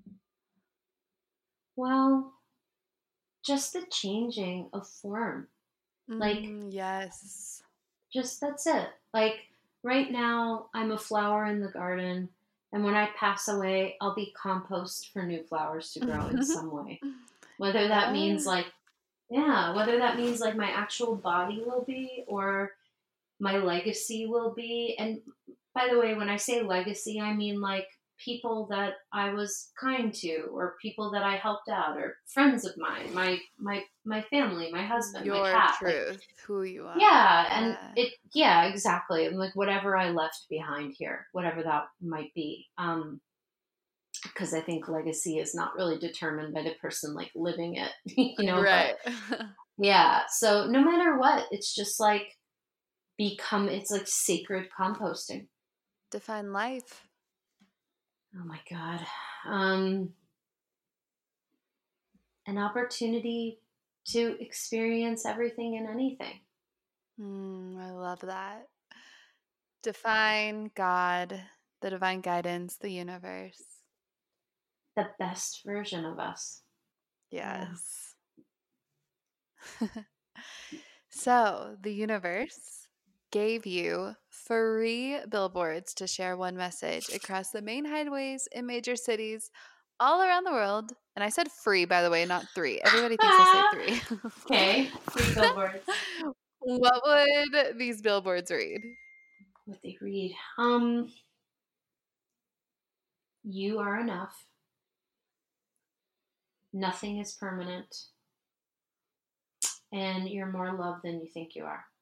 Well, just the changing of form, like Mm, yes. just that's it. Like right now, I'm a flower in the garden, and when I pass away, I'll be compost for new flowers to grow in some way. Whether that means Yeah. like Yeah, whether that means like my actual body will be or my legacy will be. And by the way, when I say legacy, I mean like people that I was kind to or people that I helped out or friends of mine, my family, my husband, my Your cat. Like truth, who you are. yeah, and Yeah. yeah, exactly. And like whatever I left behind here, whatever that might be. Because I think legacy is not really determined by the person like living it, but Right. yeah. So no matter what, it's just like it's like sacred composting. Define life. Oh my God. An opportunity to experience everything and anything. I love that. Define God, the divine guidance, the universe. The best version of us. Yes. So the universe gave you 3 billboards to share one message across the main highways in major cities all around the world. And I said free, by the way, not 3. Everybody thinks I say 3. Okay, 3 billboards. What would these billboards read? What they read. You are enough. Nothing is permanent. And you're more loved than you think you are.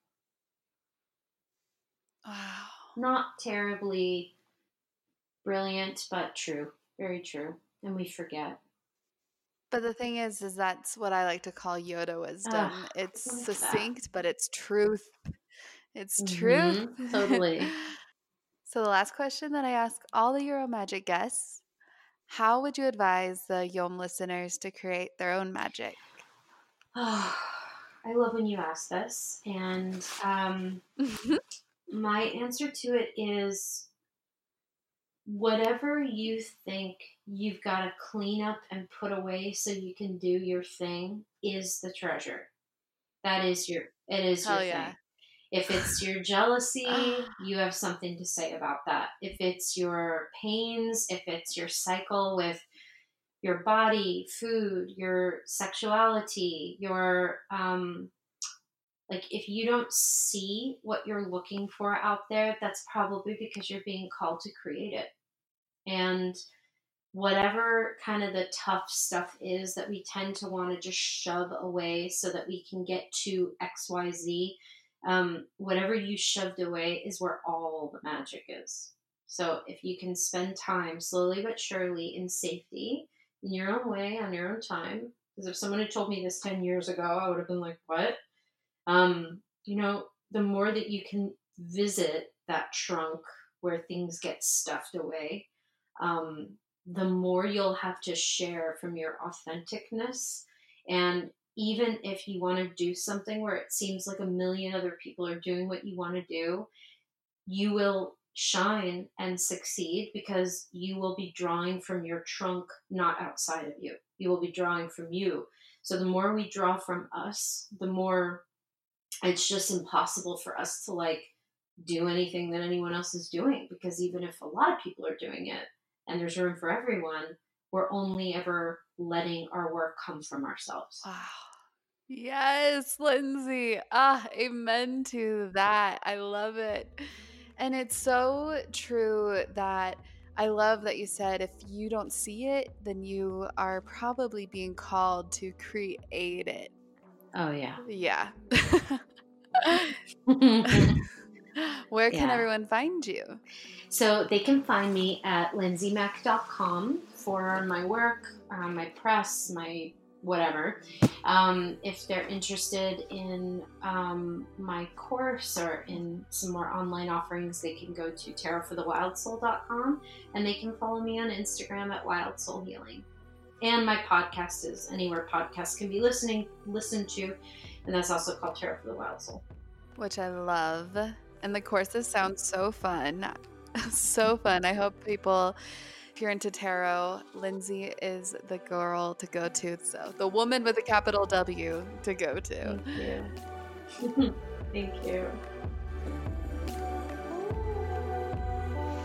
Wow. Not terribly brilliant, but true. Very true. And we forget. But the thing is that's what I like to call Yoda wisdom. It's Like succinct, but it's truth. It's truth. Totally. So the last question that I ask all the Euro Magic guests, how would you advise the Yom listeners to create their own magic? I love when you ask this. And my answer to it is whatever you think you've got to clean up and put away so you can do your thing is the treasure. It is your thing. If it's your jealousy, you have something to say about that. If it's your pains, if it's your cycle with your body, food, your sexuality, your like if you don't see what you're looking for out there, that's probably because you're being called to create it. And whatever kind of the tough stuff is that we tend to want to just shove away so that we can get to XYZ, whatever you shoved away is where all the magic is. So if you can spend time slowly but surely in safety, in your own way, on your own time, because if someone had told me this 10 years ago, I would have been like, what? The more that you can visit that trunk where things get stuffed away, the more you'll have to share from your authenticness. And even if you want to do something where it seems like a million other people are doing what you want to do, you will shine and succeed because you will be drawing from your trunk, not outside of you. You will be drawing from you. So the more we draw from us, the more it's just impossible for us to like do anything that anyone else is doing, because even if a lot of people are doing it and there's room for everyone, we're only ever letting our work come from ourselves. Wow. Yes, Lindsay. Amen to that. I love it. And it's so true that I love that you said if you don't see it, then you are probably being called to create it. Oh, yeah. Yeah. Where can everyone find you? So they can find me at lindsaymack.com for my work, my press, my whatever. If they're interested in my course or in some more online offerings, they can go to tarotforthewildsoul.com, and they can follow me on Instagram at Wild Soul Healing. And my podcast is anywhere podcasts can be listened to, and that's also called Tarot for the Wild Soul. Which I love. And the courses sound so fun. So fun. I hope people, if you're into tarot, Lindsay is the girl to go to. So the woman with a capital W to go to. Thank you. Thank you.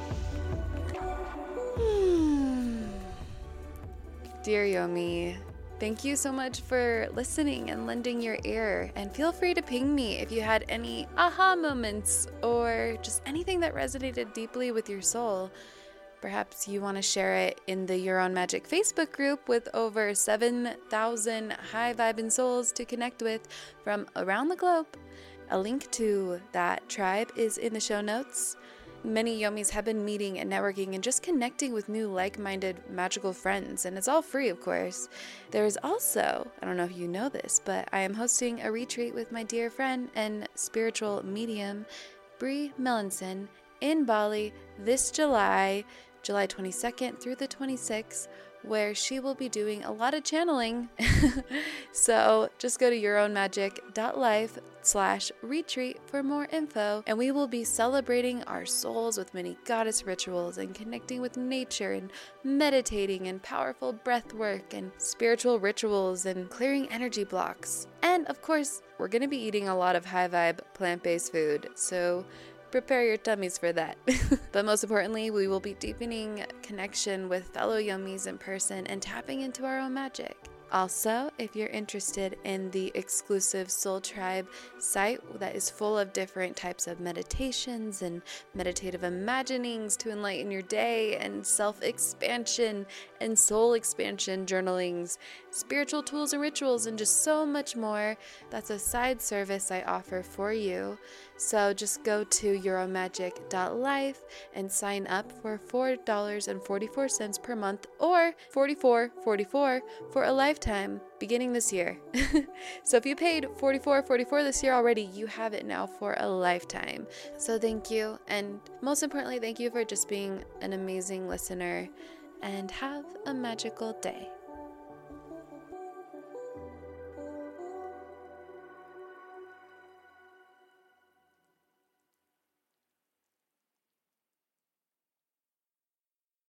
Dear Yomi, Thank you so much for listening and lending your ear. And feel free to ping me if you had any aha moments or just anything that resonated deeply with your soul. Perhaps you want to share it in the Your Own Magic Facebook group with over 7,000 high vibing souls to connect with from around the globe. A link to that tribe is in the show notes. Many Yomis have been meeting and networking and just connecting with new like-minded magical friends, and it's all free, of course. There's also, I don't know if you know this, but I am hosting a retreat with my dear friend and spiritual medium, Bree Melanson, in Bali this July 22nd through the 26th, where she will be doing a lot of channeling. So just go to yourownmagic.life/retreat for more info, and we will be celebrating our souls with many goddess rituals and connecting with nature and meditating and powerful breath work and spiritual rituals and clearing energy blocks. And of course, we're going to be eating a lot of high vibe plant-based food, so prepare your tummies for that. But most importantly, we will be deepening connection with fellow Yomis in person and tapping into our own magic. Also, if you're interested in the exclusive Soul Tribe site that is full of different types of meditations and meditative imaginings to enlighten your day and self-expansion and soul expansion journalings, spiritual tools and rituals, and just so much more, that's a side service I offer for you. So just go to yourownmagic.life and sign up for $4.44 per month or $44.44 for a lifetime beginning this year. So if you paid $44.44 this year already, you have it now for a lifetime. So thank you. And most importantly, thank you for just being an amazing listener, and have a magical day.